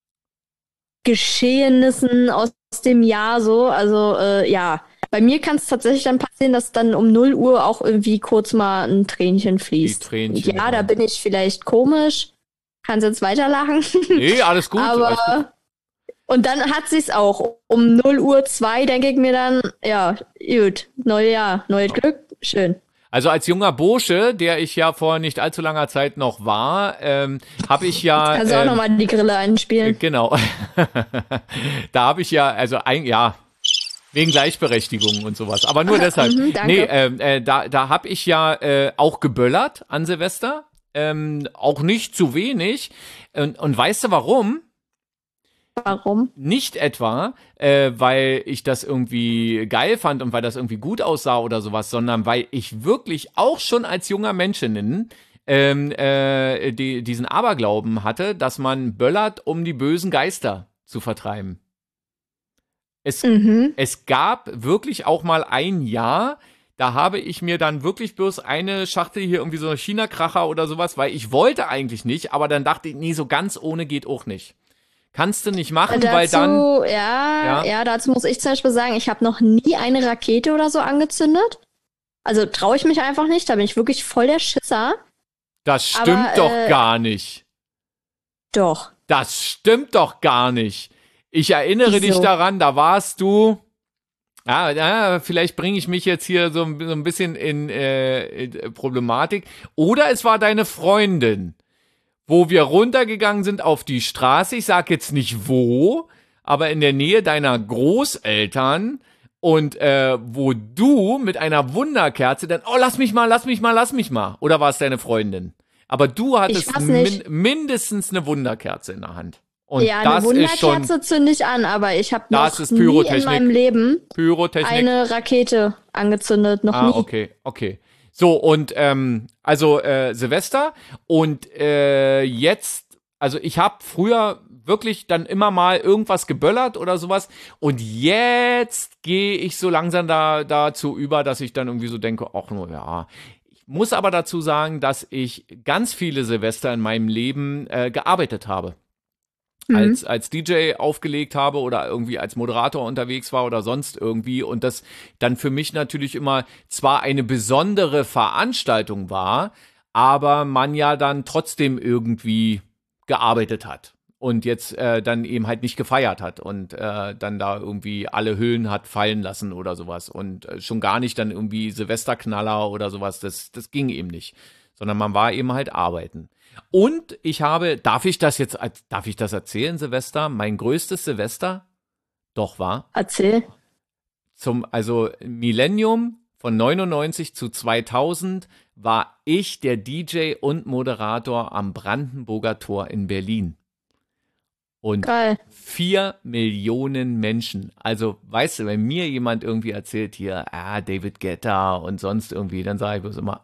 Speaker 2: Geschehnissen aus dem Jahr so. Also, äh, ja. Bei mir kann es tatsächlich dann passieren, dass dann um null Uhr auch irgendwie kurz mal ein Tränchen fließt.
Speaker 1: Die Tränchen,
Speaker 2: ja,
Speaker 1: ja.
Speaker 2: da bin ich vielleicht komisch. Kannst jetzt weiterlachen.
Speaker 1: Nee, alles gut.
Speaker 2: Aber
Speaker 1: alles gut.
Speaker 2: Und dann hat sie's auch. Um null Uhr zwei denke ich mir dann, ja, gut, neues Jahr, neues Glück, schön.
Speaker 1: Also als junger Bursche, der ich ja vor nicht allzu langer Zeit noch war, ähm, habe ich ja...
Speaker 2: Kannst du auch
Speaker 1: ähm,
Speaker 2: nochmal die Grille einspielen.
Speaker 1: Genau. Da habe ich ja, also ein, ja, wegen Gleichberechtigung und sowas. Aber nur deshalb.
Speaker 2: Mhm, danke.
Speaker 1: Nee, ähm, äh, da, da habe ich ja äh, auch geböllert an Silvester. Ähm, auch nicht zu wenig. Und, und weißt du warum?
Speaker 2: Warum?
Speaker 1: Nicht etwa, äh, weil ich das irgendwie geil fand und weil das irgendwie gut aussah oder sowas, sondern weil ich wirklich auch schon als junger Menschenin ähm, äh, die, diesen Aberglauben hatte, dass man böllert, um die bösen Geister zu vertreiben. Es,
Speaker 2: Mhm.
Speaker 1: es gab wirklich auch mal ein Jahr, da habe ich mir dann wirklich bloß eine Schachtel hier irgendwie so China-Kracher oder sowas, weil ich wollte eigentlich nicht, aber dann dachte ich, nee, so ganz ohne geht auch nicht. Kannst du nicht machen,
Speaker 2: dazu,
Speaker 1: weil dann...
Speaker 2: Ja,
Speaker 1: Ja.
Speaker 2: ja, dazu muss ich zum Beispiel sagen, ich habe noch nie eine Rakete oder so angezündet. Also traue ich mich einfach nicht, da bin ich wirklich voll der Schisser.
Speaker 1: Das stimmt
Speaker 2: Aber,
Speaker 1: doch
Speaker 2: äh,
Speaker 1: gar nicht.
Speaker 2: Doch.
Speaker 1: Das stimmt doch gar nicht. Ich erinnere
Speaker 2: Wieso?
Speaker 1: dich daran, da warst du... Ja, ja vielleicht bringe ich mich jetzt hier so, ein- so ein bisschen in, äh, in Problematik. Oder es war deine Freundin, wo wir runtergegangen sind auf die Straße. Ich sag jetzt nicht wo, aber in der Nähe deiner Großeltern. Und äh, wo du mit einer Wunderkerze dann, oh, lass mich mal, lass mich mal, lass mich mal. Oder war es deine Freundin? Aber du hattest
Speaker 2: weiß nicht.
Speaker 1: min mindestens eine Wunderkerze in der Hand. Und
Speaker 2: Ja, eine
Speaker 1: das ist schon
Speaker 2: Wunderkerze zünde ich an, aber ich habe
Speaker 1: Das
Speaker 2: noch
Speaker 1: ist
Speaker 2: nie in
Speaker 1: Pyrotechnik.
Speaker 2: meinem Leben
Speaker 1: Pyrotechnik.
Speaker 2: eine Rakete angezündet. Noch
Speaker 1: Ah,
Speaker 2: nie.
Speaker 1: okay, okay. So, und ähm, also äh, Silvester und äh, jetzt, also ich habe früher wirklich dann immer mal irgendwas geböllert oder sowas und jetzt gehe ich so langsam da dazu über, dass ich dann irgendwie so denke, ach nur, ja. Ich muss aber dazu sagen, dass ich ganz viele Silvester in meinem Leben äh, gearbeitet habe.
Speaker 2: Mhm.
Speaker 1: als, als D J aufgelegt habe oder irgendwie als Moderator unterwegs war oder sonst irgendwie und das dann für mich natürlich immer zwar eine besondere Veranstaltung war, aber man ja dann trotzdem irgendwie gearbeitet hat und jetzt äh, dann eben halt nicht gefeiert hat und äh, dann da irgendwie alle Hüllen hat fallen lassen oder sowas und äh, schon gar nicht dann irgendwie Silvesterknaller oder sowas, das, das ging eben nicht, sondern man war eben halt arbeiten. Und ich habe, darf ich das jetzt, darf ich das erzählen, Silvester? Mein größtes Silvester, doch war
Speaker 2: Erzähl.
Speaker 1: zum, also Millennium von neunundneunzig zu zweitausend war ich der D J und Moderator am Brandenburger Tor in Berlin. Und
Speaker 2: Geil.
Speaker 1: vier Millionen Menschen. Also, weißt du, wenn mir jemand irgendwie erzählt hier, ah, David Guetta und sonst irgendwie, dann sage ich bloß immer,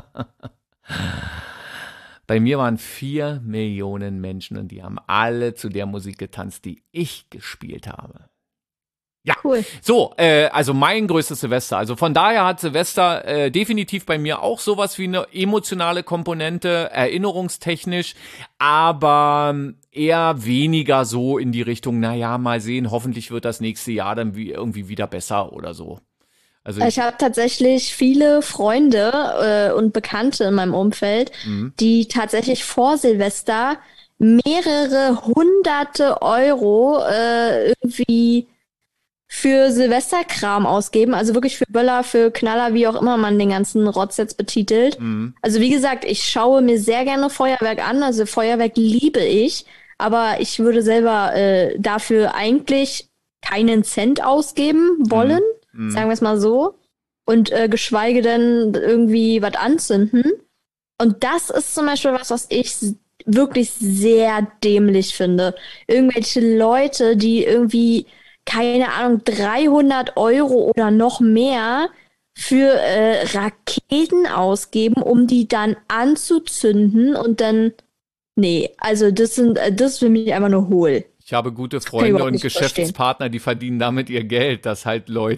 Speaker 1: bei mir waren vier Millionen Menschen und die haben alle zu der Musik getanzt, die ich gespielt habe. Ja,
Speaker 2: Cool.
Speaker 1: so, äh, also mein größtes Silvester. Also von daher hat Silvester äh, definitiv bei mir auch sowas wie eine emotionale Komponente, erinnerungstechnisch, aber eher weniger so in die Richtung, naja, mal sehen, hoffentlich wird das nächste Jahr dann wie, irgendwie wieder besser oder so. Also
Speaker 2: Ich habe tatsächlich viele Freunde äh, und Bekannte in meinem Umfeld,
Speaker 1: Mhm.
Speaker 2: die tatsächlich vor Silvester mehrere hunderte Euro äh, irgendwie für Silvesterkram ausgeben. Also wirklich für Böller, für Knaller, wie auch immer man den ganzen Rotz jetzt betitelt.
Speaker 1: Mhm.
Speaker 2: Also wie gesagt, ich schaue mir sehr gerne Feuerwerk an. Also Feuerwerk liebe ich. Aber ich würde selber äh, dafür eigentlich keinen Cent ausgeben wollen.
Speaker 1: Mhm.
Speaker 2: Sagen wir es mal so. Und äh, geschweige denn irgendwie was anzünden. Und das ist zum Beispiel was, was ich s- wirklich sehr dämlich finde. Irgendwelche Leute, die irgendwie, keine Ahnung, dreihundert Euro oder noch mehr für äh, Raketen ausgeben, um die dann anzuzünden und dann, nee, also das sind, äh, das ist für mich einfach nur hohl.
Speaker 1: Ich habe gute
Speaker 2: kann ich
Speaker 1: Freunde
Speaker 2: überhaupt
Speaker 1: und
Speaker 2: nicht verstehen.
Speaker 1: Geschäftspartner, die verdienen damit ihr Geld, dass halt Leute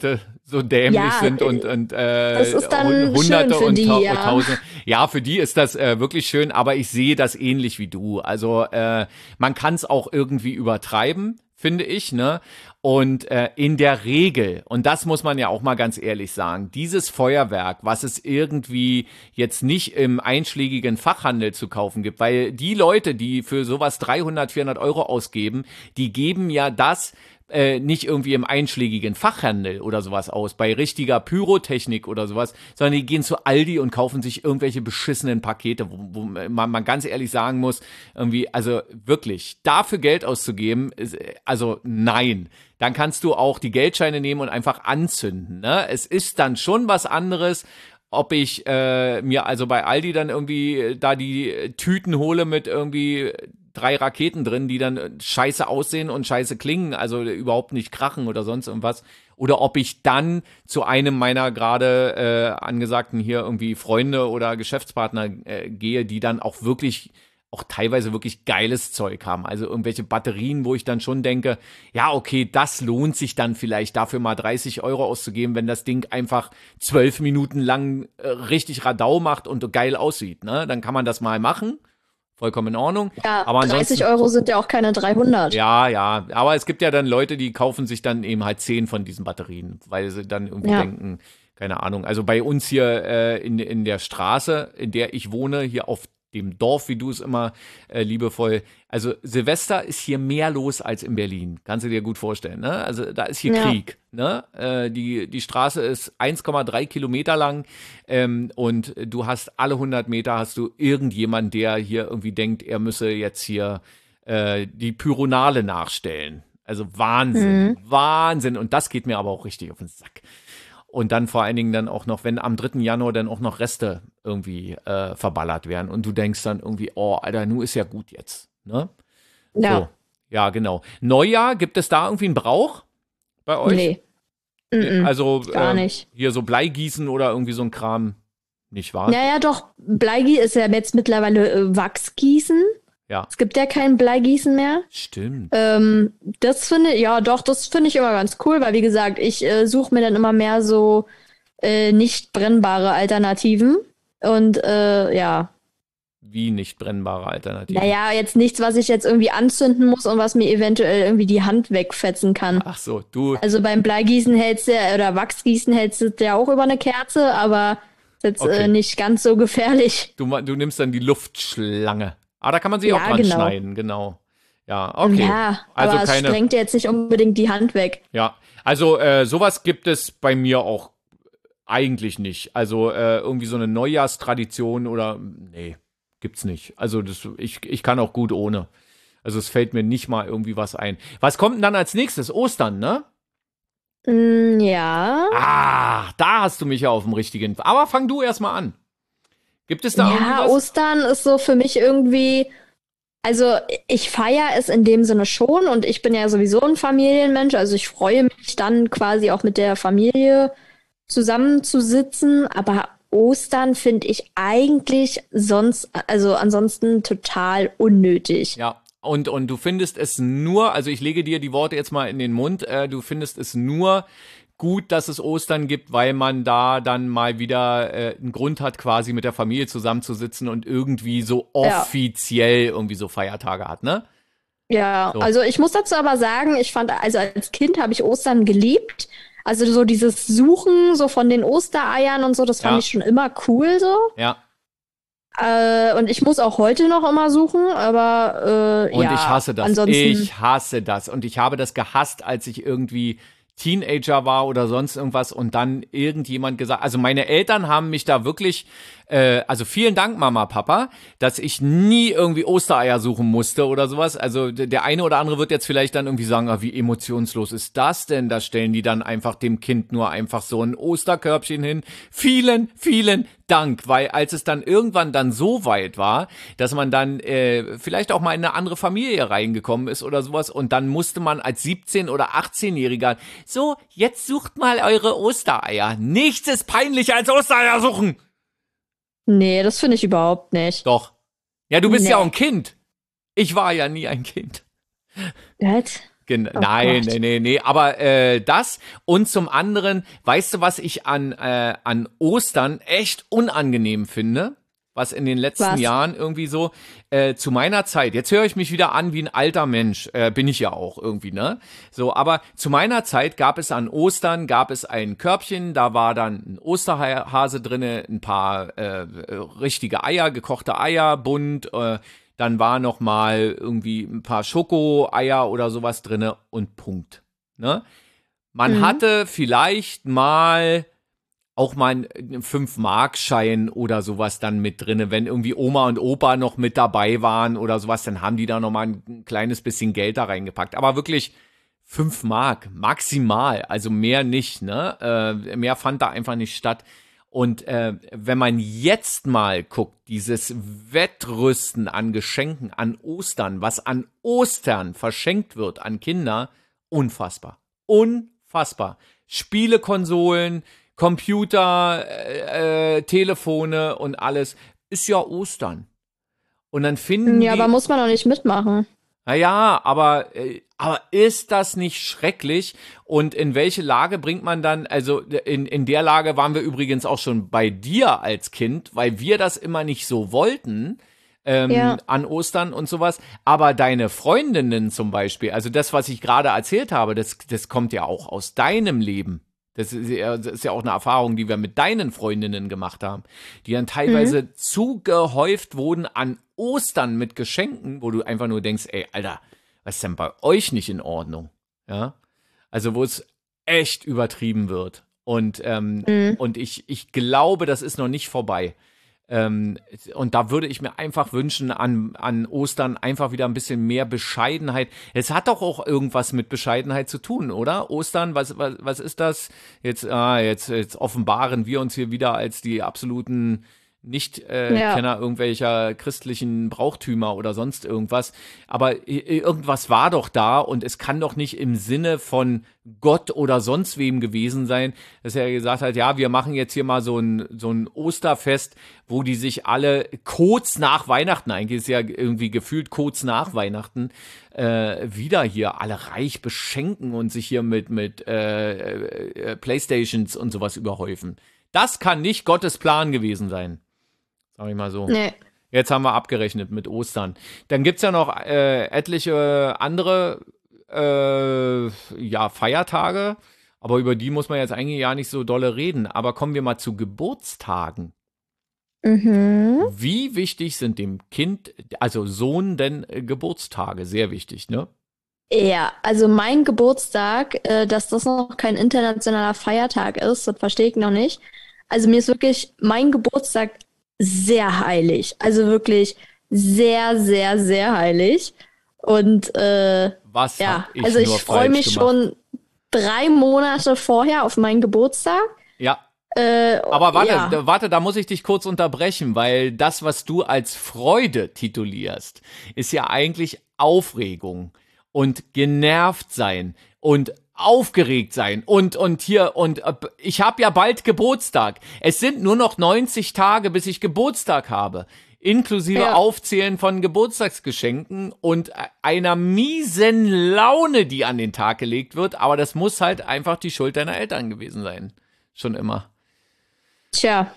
Speaker 1: so dämlich
Speaker 2: Ja,
Speaker 1: sind und, und äh,
Speaker 2: das ist dann
Speaker 1: Hunderte
Speaker 2: schön für
Speaker 1: und
Speaker 2: die,
Speaker 1: Ta-
Speaker 2: ja.
Speaker 1: Tausende. Ja, für die ist das äh, wirklich schön, aber ich sehe das ähnlich wie du. Also äh, man kann es auch irgendwie übertreiben, finde ich, ne? Und äh, in der Regel, und das muss man ja auch mal ganz ehrlich sagen, dieses Feuerwerk, was es irgendwie jetzt nicht im einschlägigen Fachhandel zu kaufen gibt, weil die Leute, die für sowas dreihundert, vierhundert Euro ausgeben, die geben ja das äh, nicht irgendwie im einschlägigen Fachhandel oder sowas aus, bei richtiger Pyrotechnik oder sowas, sondern die gehen zu Aldi und kaufen sich irgendwelche beschissenen Pakete, wo, wo man, man ganz ehrlich sagen muss, irgendwie, also wirklich, dafür Geld auszugeben, ist, also nein. Dann kannst du auch die Geldscheine nehmen und einfach anzünden, ne? Es ist dann schon was anderes, ob ich äh, mir also bei Aldi dann irgendwie da die Tüten hole mit irgendwie drei Raketen drin, die dann scheiße aussehen und scheiße klingen, also überhaupt nicht krachen oder sonst irgendwas. Oder ob ich dann zu einem meiner gerade äh, angesagten hier irgendwie Freunde oder Geschäftspartner äh, gehe, die dann auch wirklich, auch teilweise wirklich geiles Zeug haben. Also irgendwelche Batterien, wo ich dann schon denke, ja, okay, das lohnt sich dann vielleicht dafür mal dreißig Euro auszugeben, wenn das Ding einfach zwölf Minuten lang äh, richtig Radau macht und geil aussieht, ne? Dann kann man das mal machen. Vollkommen in Ordnung.
Speaker 2: Ja,
Speaker 1: aber
Speaker 2: dreißig Euro sind ja auch keine dreihundert.
Speaker 1: Ja, ja. Aber es gibt ja dann Leute, die kaufen sich dann eben halt zehn von diesen Batterien, weil sie dann irgendwie
Speaker 2: Ja.
Speaker 1: denken, keine Ahnung. Also bei uns hier äh, in, in der Straße, in der ich wohne, hier auf dem Dorf, wie du es immer äh, liebevoll, also Silvester ist hier mehr los als in Berlin. Kannst du dir gut vorstellen, ne? Also da ist hier
Speaker 2: Ja.
Speaker 1: Krieg, ne? Äh, die, die Straße ist eins Komma drei Kilometer lang ähm, und du hast alle hundert Meter hast du irgendjemand, der hier irgendwie denkt, er müsse jetzt hier äh, die Pyronale nachstellen. Also Wahnsinn, Wahnsinn. Und das geht mir aber auch richtig auf den Sack. Und dann vor allen Dingen dann auch noch, wenn am dritten Januar dann auch noch Reste irgendwie äh, verballert werden und du denkst dann irgendwie, oh, Alter, nu ist ja gut jetzt, ne?
Speaker 2: Ja.
Speaker 1: So. Ja, genau. Neujahr, gibt es da irgendwie einen Brauch bei euch?
Speaker 2: Nee. Mm-mm.
Speaker 1: Also
Speaker 2: gar
Speaker 1: ähm,
Speaker 2: nicht.
Speaker 1: hier so Bleigießen oder irgendwie so ein Kram, nicht wahr?
Speaker 2: Naja, doch, Bleigießen ist ja jetzt mittlerweile äh, Wachsgießen.
Speaker 1: Ja,
Speaker 2: Es gibt ja kein Bleigießen mehr.
Speaker 1: stimmt.
Speaker 2: Ähm, das finde ja doch, das finde ich immer ganz cool, weil wie gesagt, ich äh, suche mir dann immer mehr so äh, nicht brennbare Alternativen. Und äh, ja,
Speaker 1: Wie nicht brennbare Alternativen.
Speaker 2: naja, jetzt nichts, was ich jetzt irgendwie anzünden muss und was mir eventuell irgendwie die Hand wegfetzen kann.
Speaker 1: Ach so, du,
Speaker 2: Also beim Bleigießen hältst du oder Wachsgießen hältst du ja auch über eine Kerze, aber ist jetzt
Speaker 1: Okay.
Speaker 2: äh, nicht ganz so gefährlich.
Speaker 1: du, ma- du nimmst dann die Luftschlange. Ah, da kann man sich
Speaker 2: Ja,
Speaker 1: auch dran
Speaker 2: genau.
Speaker 1: schneiden, genau. Ja, okay.
Speaker 2: Ja,
Speaker 1: also
Speaker 2: aber es
Speaker 1: keine.
Speaker 2: sprengt jetzt nicht unbedingt die Hand weg.
Speaker 1: Ja, also äh, sowas gibt es bei mir auch eigentlich nicht. Also äh, irgendwie so eine Neujahrstradition oder nee, gibt's nicht. Also das, ich, ich kann auch gut ohne. Also es fällt mir nicht mal irgendwie was ein. Was kommt denn dann als nächstes? Ostern, ne?
Speaker 2: Mm, ja.
Speaker 1: Ah, da hast du mich ja auf dem richtigen. Aber fang du erst mal an. Gibt es da
Speaker 2: Ja,
Speaker 1: irgendwas?
Speaker 2: Ostern ist so für mich irgendwie, also ich feiere es in dem Sinne schon und ich bin ja sowieso ein Familienmensch, also ich freue mich dann quasi auch mit der Familie zusammenzusitzen, aber Ostern finde ich eigentlich sonst, also ansonsten total unnötig.
Speaker 1: Ja, und, und du findest es nur, also ich lege dir die Worte jetzt mal in den Mund, äh, du findest es nur gut, dass es Ostern gibt, weil man da dann mal wieder äh, einen Grund hat, quasi mit der Familie zusammenzusitzen und irgendwie so
Speaker 2: Ja.
Speaker 1: offiziell irgendwie so Feiertage hat, ne?
Speaker 2: Ja,
Speaker 1: So.
Speaker 2: also ich muss dazu aber sagen, ich fand, also als Kind habe ich Ostern geliebt. Also so dieses Suchen so von den Ostereiern und so, das fand
Speaker 1: Ja.
Speaker 2: ich schon immer cool so.
Speaker 1: Ja.
Speaker 2: Äh, und ich muss auch heute noch immer suchen, aber äh,
Speaker 1: Und
Speaker 2: ja,
Speaker 1: ich hasse das.
Speaker 2: ansonsten,
Speaker 1: Ich hasse das. Und ich habe das gehasst, als ich irgendwie Teenager war oder sonst irgendwas und dann irgendjemand gesagt, also meine Eltern haben mich da wirklich, äh, also vielen Dank Mama, Papa, dass ich nie irgendwie Ostereier suchen musste oder sowas. Also d- der eine oder andere wird jetzt vielleicht dann irgendwie sagen, ah, wie emotionslos ist das denn? Da stellen die dann einfach dem Kind nur einfach so ein Osterkörbchen hin. Vielen, vielen Dank, weil als es dann irgendwann dann so weit war, dass man dann äh, vielleicht auch mal in eine andere Familie reingekommen ist oder sowas und dann musste man als siebzehn- oder achtzehnjähriger so, jetzt sucht mal eure Ostereier. Nichts ist peinlicher als Ostereier suchen.
Speaker 2: nee, das finde ich überhaupt nicht.
Speaker 1: Doch. Ja, du bist
Speaker 2: Nee.
Speaker 1: ja auch ein Kind. Ich war ja nie ein Kind.
Speaker 2: Was?
Speaker 1: Gen
Speaker 2: Oh
Speaker 1: nein,
Speaker 2: Gott.
Speaker 1: nee, nee, nee, aber äh, das und zum anderen, weißt du, was ich an, äh, an Ostern echt unangenehm finde? Was in den letzten
Speaker 2: Was?
Speaker 1: Jahren irgendwie so, äh, zu meiner Zeit, jetzt höre ich mich wieder an wie ein alter Mensch, äh, bin ich ja auch irgendwie, ne? So, aber zu meiner Zeit gab es an Ostern, gab es ein Körbchen, da war dann ein Osterhase drinne, ein paar äh, richtige Eier, gekochte Eier, bunt, äh, dann war noch mal irgendwie ein paar Schokoeier oder sowas drinne und Punkt, ne? Man
Speaker 2: Mhm.
Speaker 1: hatte vielleicht mal auch mal einen fünf-Mark-Schein oder sowas dann mit drinne. Wenn irgendwie Oma und Opa noch mit dabei waren oder sowas, dann haben die da noch mal ein kleines bisschen Geld da reingepackt. Aber wirklich fünf Mark maximal, also mehr nicht, ne? Äh, mehr fand da einfach nicht statt. Und äh, wenn man jetzt mal guckt, dieses Wettrüsten an Geschenken an Ostern, was an Ostern verschenkt wird an Kinder, unfassbar. Unfassbar. Spielekonsolen, Computer, äh, äh, Telefone und alles, ist ja Ostern. Und dann finden
Speaker 2: Ja, aber
Speaker 1: die,
Speaker 2: muss man doch nicht mitmachen.
Speaker 1: naja, aber, äh, aber ist das nicht schrecklich? Und in welche Lage bringt man dann, also in, in der Lage waren wir übrigens auch schon bei dir als Kind, weil wir das immer nicht so wollten, ähm,
Speaker 2: Ja.
Speaker 1: an Ostern und sowas. Aber deine Freundinnen zum Beispiel, also das, was ich gerade erzählt habe, das, das kommt ja auch aus deinem Leben. Das ist, ja, das ist ja auch eine Erfahrung, die wir mit deinen Freundinnen gemacht haben, die dann
Speaker 2: Mhm.
Speaker 1: teilweise zugehäuft wurden an Ostern mit Geschenken, wo du einfach nur denkst, ey, Alter, was ist denn bei euch nicht in Ordnung? Ja, also wo es echt übertrieben wird. Und, ähm,
Speaker 2: Mhm.
Speaker 1: und ich, ich glaube, das ist noch nicht vorbei. Ähm, und da würde ich mir einfach wünschen, an, an Ostern einfach wieder ein bisschen mehr Bescheidenheit. Es hat doch auch irgendwas mit Bescheidenheit zu tun, oder? Ostern, was, was, was ist das? Jetzt, ah, jetzt, jetzt offenbaren wir uns hier wieder als die absoluten
Speaker 2: Ja.
Speaker 1: Nicht-Kenner irgendwelcher christlichen Brauchtümer oder sonst irgendwas. Aber i- irgendwas war doch da und es kann doch nicht im Sinne von Gott oder sonst wem gewesen sein, dass er gesagt hat, ja, wir machen jetzt hier mal so ein, so ein Osterfest, wo die sich alle kurz nach Weihnachten, eigentlich ist ja irgendwie gefühlt kurz nach Weihnachten, äh, wieder hier alle reich beschenken und sich hier mit, mit äh, äh, Playstations und sowas überhäufen. Das kann nicht Gottes Plan gewesen sein. Sag ich mal so.
Speaker 2: Nee.
Speaker 1: Jetzt haben wir abgerechnet mit Ostern. Dann gibt's ja noch äh, etliche andere äh, ja, Feiertage, aber über die muss man jetzt eigentlich ja nicht so dolle reden. Aber kommen wir mal zu Geburtstagen.
Speaker 2: Mhm.
Speaker 1: Wie wichtig sind dem Kind, also Sohn, denn äh, Geburtstage? Sehr wichtig, ne?
Speaker 2: Ja, also mein Geburtstag, äh, dass das noch kein internationaler Feiertag ist, das verstehe ich noch nicht. Also mir ist wirklich mein Geburtstag sehr heilig. Also wirklich sehr, sehr, sehr heilig. Und äh,
Speaker 1: Was hab
Speaker 2: ja,
Speaker 1: ich
Speaker 2: also
Speaker 1: nur
Speaker 2: ich freue
Speaker 1: falsch
Speaker 2: mich
Speaker 1: gemacht?
Speaker 2: schon drei Monate vorher auf meinen Geburtstag.
Speaker 1: Ja,
Speaker 2: Äh,
Speaker 1: aber warte,
Speaker 2: ja,
Speaker 1: da, warte, da muss ich dich kurz unterbrechen, weil das, was du als Freude titulierst, ist ja eigentlich Aufregung und genervt sein und aufgeregt sein und und hier und äh, ich habe ja bald Geburtstag. Es sind nur noch neunzig Tage, bis ich Geburtstag habe, inklusive
Speaker 2: ja.
Speaker 1: Aufzählen von Geburtstagsgeschenken und einer miesen Laune, die an den Tag gelegt wird, aber das muss halt einfach die Schuld deiner Eltern gewesen sein. Schon immer.
Speaker 2: Tja.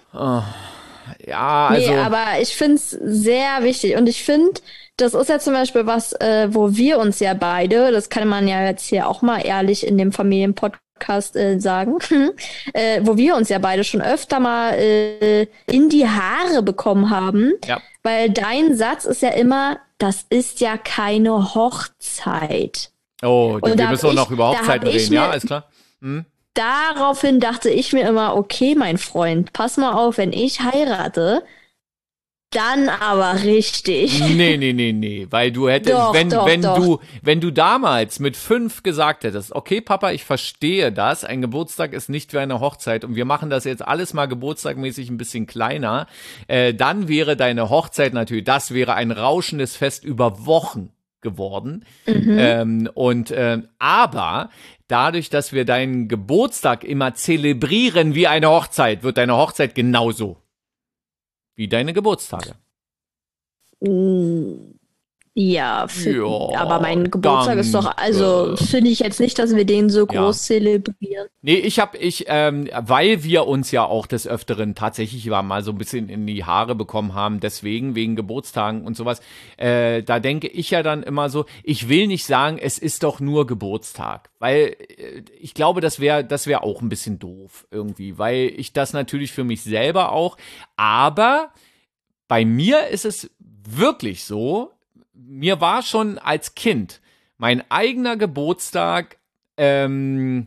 Speaker 1: Ja,
Speaker 2: Nee,
Speaker 1: also,
Speaker 2: aber ich find's sehr wichtig. Und ich finde, das ist ja zum Beispiel was, äh, wo wir uns ja beide, das kann man ja jetzt hier auch mal ehrlich in dem Familienpodcast äh, sagen, äh, wo wir uns ja beide schon öfter mal äh, in die Haare bekommen haben.
Speaker 1: ja.
Speaker 2: Weil dein Satz ist ja immer, das ist ja keine Hochzeit.
Speaker 1: Oh,
Speaker 2: Und
Speaker 1: wir
Speaker 2: da hab
Speaker 1: müssen auch
Speaker 2: ich,
Speaker 1: noch über
Speaker 2: da hab
Speaker 1: Hochzeiten
Speaker 2: ich
Speaker 1: reden, ja,
Speaker 2: mir,
Speaker 1: alles klar? Hm?
Speaker 2: daraufhin dachte ich mir immer, okay, mein Freund, pass mal auf, wenn ich heirate, dann aber richtig.
Speaker 1: Nee, nee, nee, nee, weil du hättest,
Speaker 2: Doch,
Speaker 1: wenn,
Speaker 2: doch,
Speaker 1: wenn
Speaker 2: doch.
Speaker 1: du, wenn du damals mit fünf gesagt hättest, okay, Papa, ich verstehe das, ein Geburtstag ist nicht wie eine Hochzeit und wir machen das jetzt alles mal geburtstagmäßig ein bisschen kleiner, äh, dann wäre deine Hochzeit natürlich, das wäre ein rauschendes Fest über Wochen geworden.
Speaker 2: Mhm.
Speaker 1: Ähm, und ähm, aber dadurch, dass wir deinen Geburtstag immer zelebrieren wie eine Hochzeit, wird deine Hochzeit genauso wie deine Geburtstage.
Speaker 2: Mm, Ja, fi-
Speaker 1: Ja,
Speaker 2: aber mein Geburtstag ist doch, also
Speaker 1: danke.
Speaker 2: finde ich jetzt nicht, dass wir den so
Speaker 1: Ja.
Speaker 2: groß zelebrieren.
Speaker 1: Nee, ich hab, ich, ähm, weil wir uns ja auch des Öfteren tatsächlich mal so ein bisschen in die Haare bekommen haben, deswegen, wegen Geburtstagen und sowas, äh, da denke ich ja dann immer so, ich will nicht sagen, es ist doch nur Geburtstag, weil äh, ich glaube, das wäre, das wäre auch ein bisschen doof irgendwie, weil ich das natürlich für mich selber auch, aber bei mir ist es wirklich so, mir war schon als Kind mein eigener Geburtstag ähm,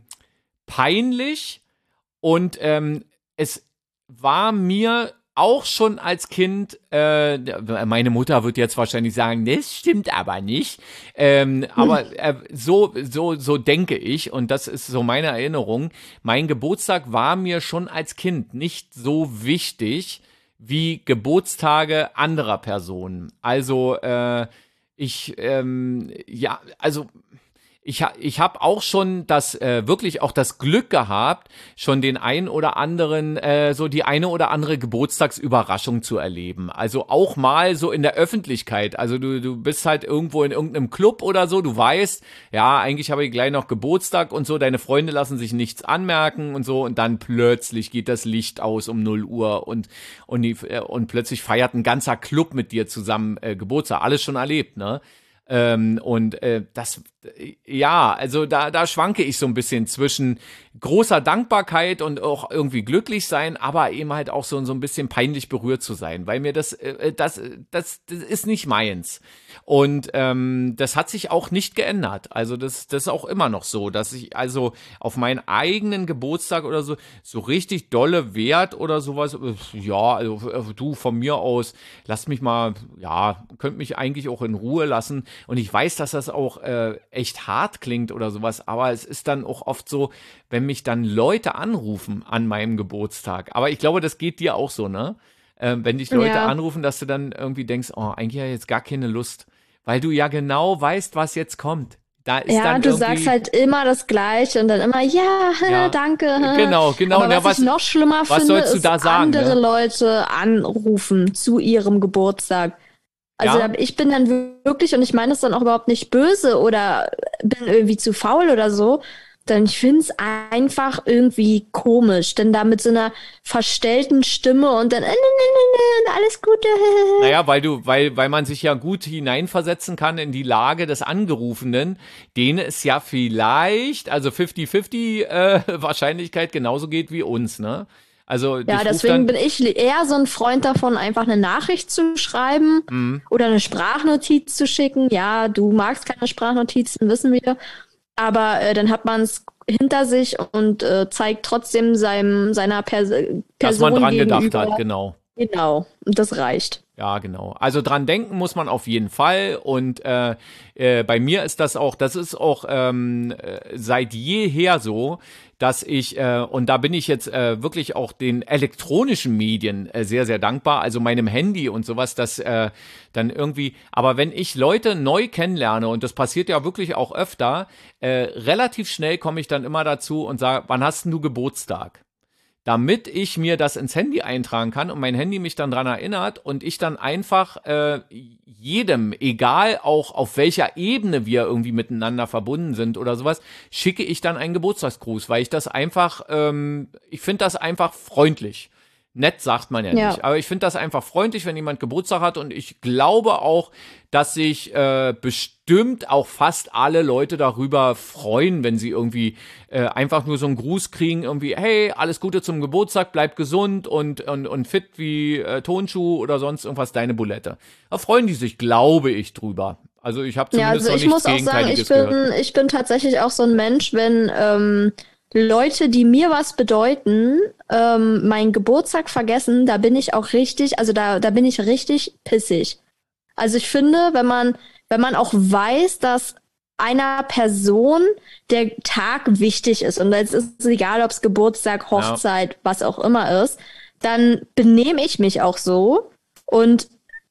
Speaker 1: peinlich und ähm, es war mir auch schon als Kind, äh, meine Mutter wird jetzt wahrscheinlich sagen, das stimmt aber nicht, ähm, aber äh, so, so, so denke ich und das ist so meine Erinnerung. Mein Geburtstag war mir schon als Kind nicht so wichtig wie Geburtstage anderer Personen. Also äh, ich, ähm, ja, also ich, ha- ich habe auch schon das, äh, wirklich auch das Glück gehabt, schon den ein oder anderen, äh, so die eine oder andere Geburtstagsüberraschung zu erleben. Also auch mal so in der Öffentlichkeit. Also du, du bist halt irgendwo in irgendeinem Club oder so, du weißt, ja, eigentlich habe ich gleich noch Geburtstag und so, deine Freunde lassen sich nichts anmerken und so und dann plötzlich geht das Licht aus um null Uhr und, und, die, äh, und plötzlich feiert ein ganzer Club mit dir zusammen äh, Geburtstag. Alles schon erlebt, ne? Ähm, und äh, das, äh, ja, also da, da schwanke ich so ein bisschen zwischen großer Dankbarkeit und auch irgendwie glücklich sein, aber eben halt auch so, so ein bisschen peinlich berührt zu sein, weil mir das, äh, das, das, das ist nicht meins. Und ähm, das hat sich auch nicht geändert. Also das, das ist auch immer noch so, dass ich also auf meinen eigenen Geburtstag oder so, so richtig dolle Wert oder sowas, äh, ja, also äh, du von mir aus, lass mich mal, ja, könnt mich eigentlich auch in Ruhe lassen. Und ich weiß, dass das auch äh, echt hart klingt oder sowas, aber es ist dann auch oft so, wenn mich dann Leute anrufen an meinem Geburtstag. Aber ich glaube, das geht dir auch so, ne? Ähm, wenn dich Leute
Speaker 2: Ja.
Speaker 1: anrufen, dass du dann irgendwie denkst, oh, eigentlich habe ich jetzt gar keine Lust, weil du ja genau weißt, was jetzt kommt. Da ist
Speaker 2: Ja,
Speaker 1: dann
Speaker 2: du sagst
Speaker 1: irgendwie,
Speaker 2: halt immer das Gleiche und dann immer, ja,
Speaker 1: ja,
Speaker 2: danke.
Speaker 1: genau, genau.
Speaker 2: Aber
Speaker 1: Na,
Speaker 2: was ich
Speaker 1: was,
Speaker 2: noch schlimmer
Speaker 1: was
Speaker 2: finde,
Speaker 1: sollst du
Speaker 2: ist
Speaker 1: da sagen,
Speaker 2: andere
Speaker 1: ne?
Speaker 2: Leute anrufen zu ihrem Geburtstag. Also
Speaker 1: Ja,
Speaker 2: da- ich bin dann wirklich, und ich meine es dann auch überhaupt nicht böse oder bin irgendwie zu faul oder so, dann ich finde es einfach irgendwie komisch, denn da mit so einer verstellten Stimme und dann äh, ne, ne, ne, ne, alles Gute.
Speaker 1: naja, weil du, weil, weil man sich ja gut hineinversetzen kann in die Lage des Angerufenen, denen es ja vielleicht, also fünfzig fünfzig äh, Wahrscheinlichkeit genauso geht wie uns, ne? Also
Speaker 2: Ja,
Speaker 1: dich ruft
Speaker 2: deswegen
Speaker 1: dann,
Speaker 2: bin ich eher so ein Freund davon, einfach eine Nachricht zu schreiben
Speaker 1: hm,
Speaker 2: oder eine Sprachnotiz zu schicken. Ja, du magst keine Sprachnotizen, wissen wir. Aber äh, dann hat man es hinter sich und äh, zeigt trotzdem seinem, seiner Pers
Speaker 1: dass man
Speaker 2: Person
Speaker 1: dran gedacht hat,
Speaker 2: gegenüber.
Speaker 1: genau.
Speaker 2: Genau. Und das reicht.
Speaker 1: Ja, genau. Also dran denken muss man auf jeden Fall. Und äh, äh, bei mir ist das auch, das ist auch ähm, äh, seit jeher so, dass ich, äh, und da bin ich jetzt äh, wirklich auch den elektronischen Medien äh, sehr, sehr dankbar, also meinem Handy und sowas, dass äh, dann irgendwie, aber wenn ich Leute neu kennenlerne, und das passiert ja wirklich auch öfter, äh, relativ schnell komme ich dann immer dazu und sage, wann hast denn du Geburtstag? Damit ich mir das ins Handy eintragen kann und mein Handy mich dann dran erinnert und ich dann einfach äh, jedem, egal auch auf welcher Ebene wir irgendwie miteinander verbunden sind oder sowas, schicke ich dann einen Geburtstagsgruß, weil ich das einfach, ähm, ich finde das einfach freundlich. Nett sagt man ja,
Speaker 2: Ja.
Speaker 1: nicht, aber ich finde das einfach freundlich, wenn jemand Geburtstag hat und ich glaube auch, dass sich äh, bestimmt auch fast alle Leute darüber freuen, wenn sie irgendwie äh, einfach nur so einen Gruß kriegen, irgendwie, hey, alles Gute zum Geburtstag, bleib gesund und, und, und fit wie äh, Tonschuh oder sonst irgendwas, deine Bulette. Da freuen die sich, glaube ich, drüber. Also ich habe
Speaker 2: Ja,
Speaker 1: zumindest
Speaker 2: also
Speaker 1: noch
Speaker 2: ich
Speaker 1: nichts
Speaker 2: muss auch sagen,
Speaker 1: Gegenteiliges
Speaker 2: ich bin,
Speaker 1: gehört.
Speaker 2: ich bin tatsächlich auch so ein Mensch, wenn ähm, Leute, die mir was bedeuten, ähm, meinen Geburtstag vergessen, da bin ich auch richtig, also da, da bin ich richtig pissig. Also ich finde, wenn man, wenn man auch weiß, dass einer Person der Tag wichtig ist, und jetzt ist es egal, ob es Geburtstag,
Speaker 1: Ja.
Speaker 2: Hochzeit, was auch immer ist, dann benehme ich mich auch so. Und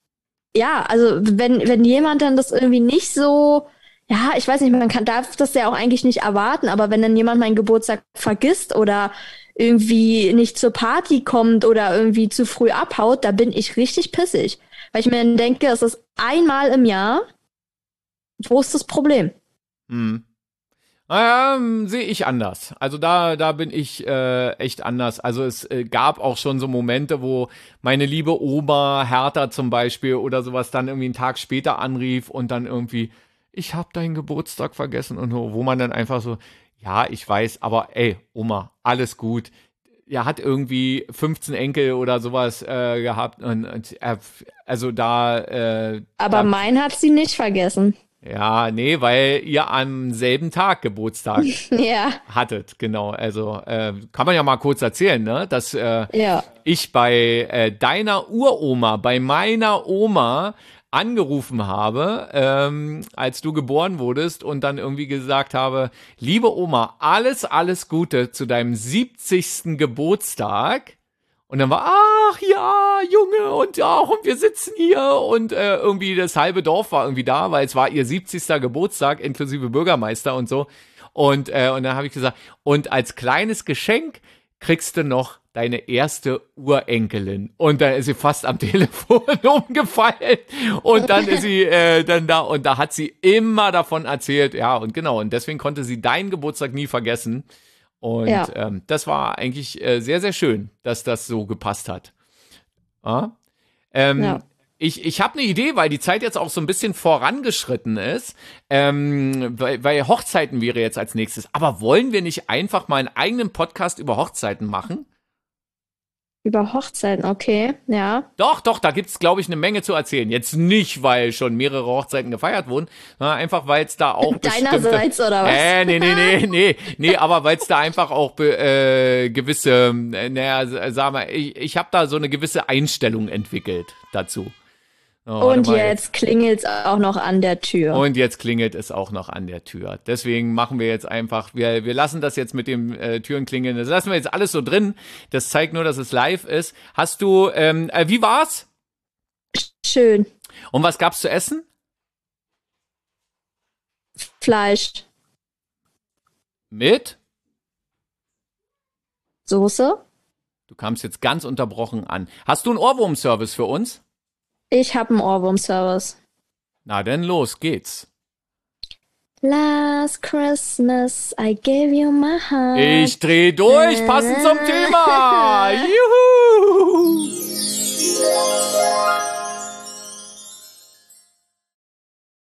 Speaker 2: ja, also wenn, wenn jemand dann das irgendwie nicht so, ja, ich weiß nicht, man kann, darf das ja auch eigentlich nicht erwarten, aber wenn dann jemand meinen Geburtstag vergisst oder irgendwie nicht zur Party kommt oder irgendwie zu früh abhaut, da bin ich richtig pissig. Weil ich mir dann denke, es ist einmal im Jahr Wo ist das Problem?
Speaker 1: Hm. Naja, ähm, sehe ich anders. Also da, da bin ich äh, echt anders. Also es äh, gab auch schon so Momente, wo meine liebe Oma Hertha zum Beispiel oder sowas dann irgendwie einen Tag später anrief und dann irgendwie, ich habe deinen Geburtstag vergessen und so, wo man dann einfach so, ja, ich weiß, aber ey, Oma, alles gut. Er hat irgendwie fünfzehn Enkel oder sowas äh, gehabt und, und er, also da, äh,
Speaker 2: Aber
Speaker 1: da
Speaker 2: mein hat sie nicht vergessen.
Speaker 1: ja, nee, weil ihr am selben Tag Geburtstag
Speaker 2: Ja,
Speaker 1: hattet, genau. Also äh, kann man ja mal kurz erzählen, ne? Dass äh,
Speaker 2: ja.
Speaker 1: ich bei äh, deiner Uroma, bei meiner Oma angerufen habe, ähm, als du geboren wurdest und dann irgendwie gesagt habe, liebe Oma, alles, alles Gute zu deinem siebzigsten Geburtstag. Und dann war, ach ja, Junge, und ja, und wir sitzen hier und äh, irgendwie das halbe Dorf war irgendwie da, weil es war ihr siebzigster Geburtstag, inklusive Bürgermeister und so. Und, äh, und dann habe ich gesagt, und als kleines Geschenk kriegst du noch deine erste Urenkelin. Und dann ist sie fast am Telefon umgefallen. Und dann ist sie äh, dann da und da hat sie immer davon erzählt. Ja, und genau, und deswegen konnte sie deinen Geburtstag nie vergessen. Und
Speaker 2: Ja.
Speaker 1: ähm, das war eigentlich äh, sehr, sehr schön, dass das so gepasst hat. Ja? Ähm,
Speaker 2: Ja.
Speaker 1: Ich, ich habe eine Idee, weil die Zeit jetzt auch so ein bisschen vorangeschritten ist, ähm, weil, weil Hochzeiten wäre jetzt als nächstes. Aber wollen wir nicht einfach mal einen eigenen Podcast über Hochzeiten machen?
Speaker 2: Über Hochzeiten, okay, ja.
Speaker 1: Doch, doch, da gibt's, glaube ich, eine Menge zu erzählen. Jetzt nicht, weil schon mehrere Hochzeiten gefeiert wurden, sondern einfach, weil es da auch bestimmte...
Speaker 2: Deinerseits oder was?
Speaker 1: Äh, nee, nee, nee, nee, nee, aber weil es da einfach auch be, äh, gewisse, äh, naja, sag mal, ich, ich habe da so eine gewisse Einstellung entwickelt dazu. Oh, warte
Speaker 2: Und
Speaker 1: mal
Speaker 2: jetzt klingelt's auch noch an der Tür.
Speaker 1: Und jetzt klingelt es auch noch an der Tür. Deswegen machen wir jetzt einfach, wir, wir lassen das jetzt mit dem äh, Türenklingeln, das lassen wir jetzt alles so drin. Das zeigt nur, dass es live ist. Hast du, ähm, äh, wie war's?
Speaker 2: Schön.
Speaker 1: Und was gab's zu essen?
Speaker 2: Fleisch,
Speaker 1: Mit?
Speaker 2: Soße.
Speaker 1: Du kamst jetzt ganz unterbrochen an. Hast du einen Ohrwurm-Service für uns?
Speaker 2: Ich habe einen Ohrwurm-Service.
Speaker 1: Na denn, los geht's.
Speaker 2: Last Christmas I gave you my heart.
Speaker 1: Ich dreh durch, passend zum Thema. Juhu!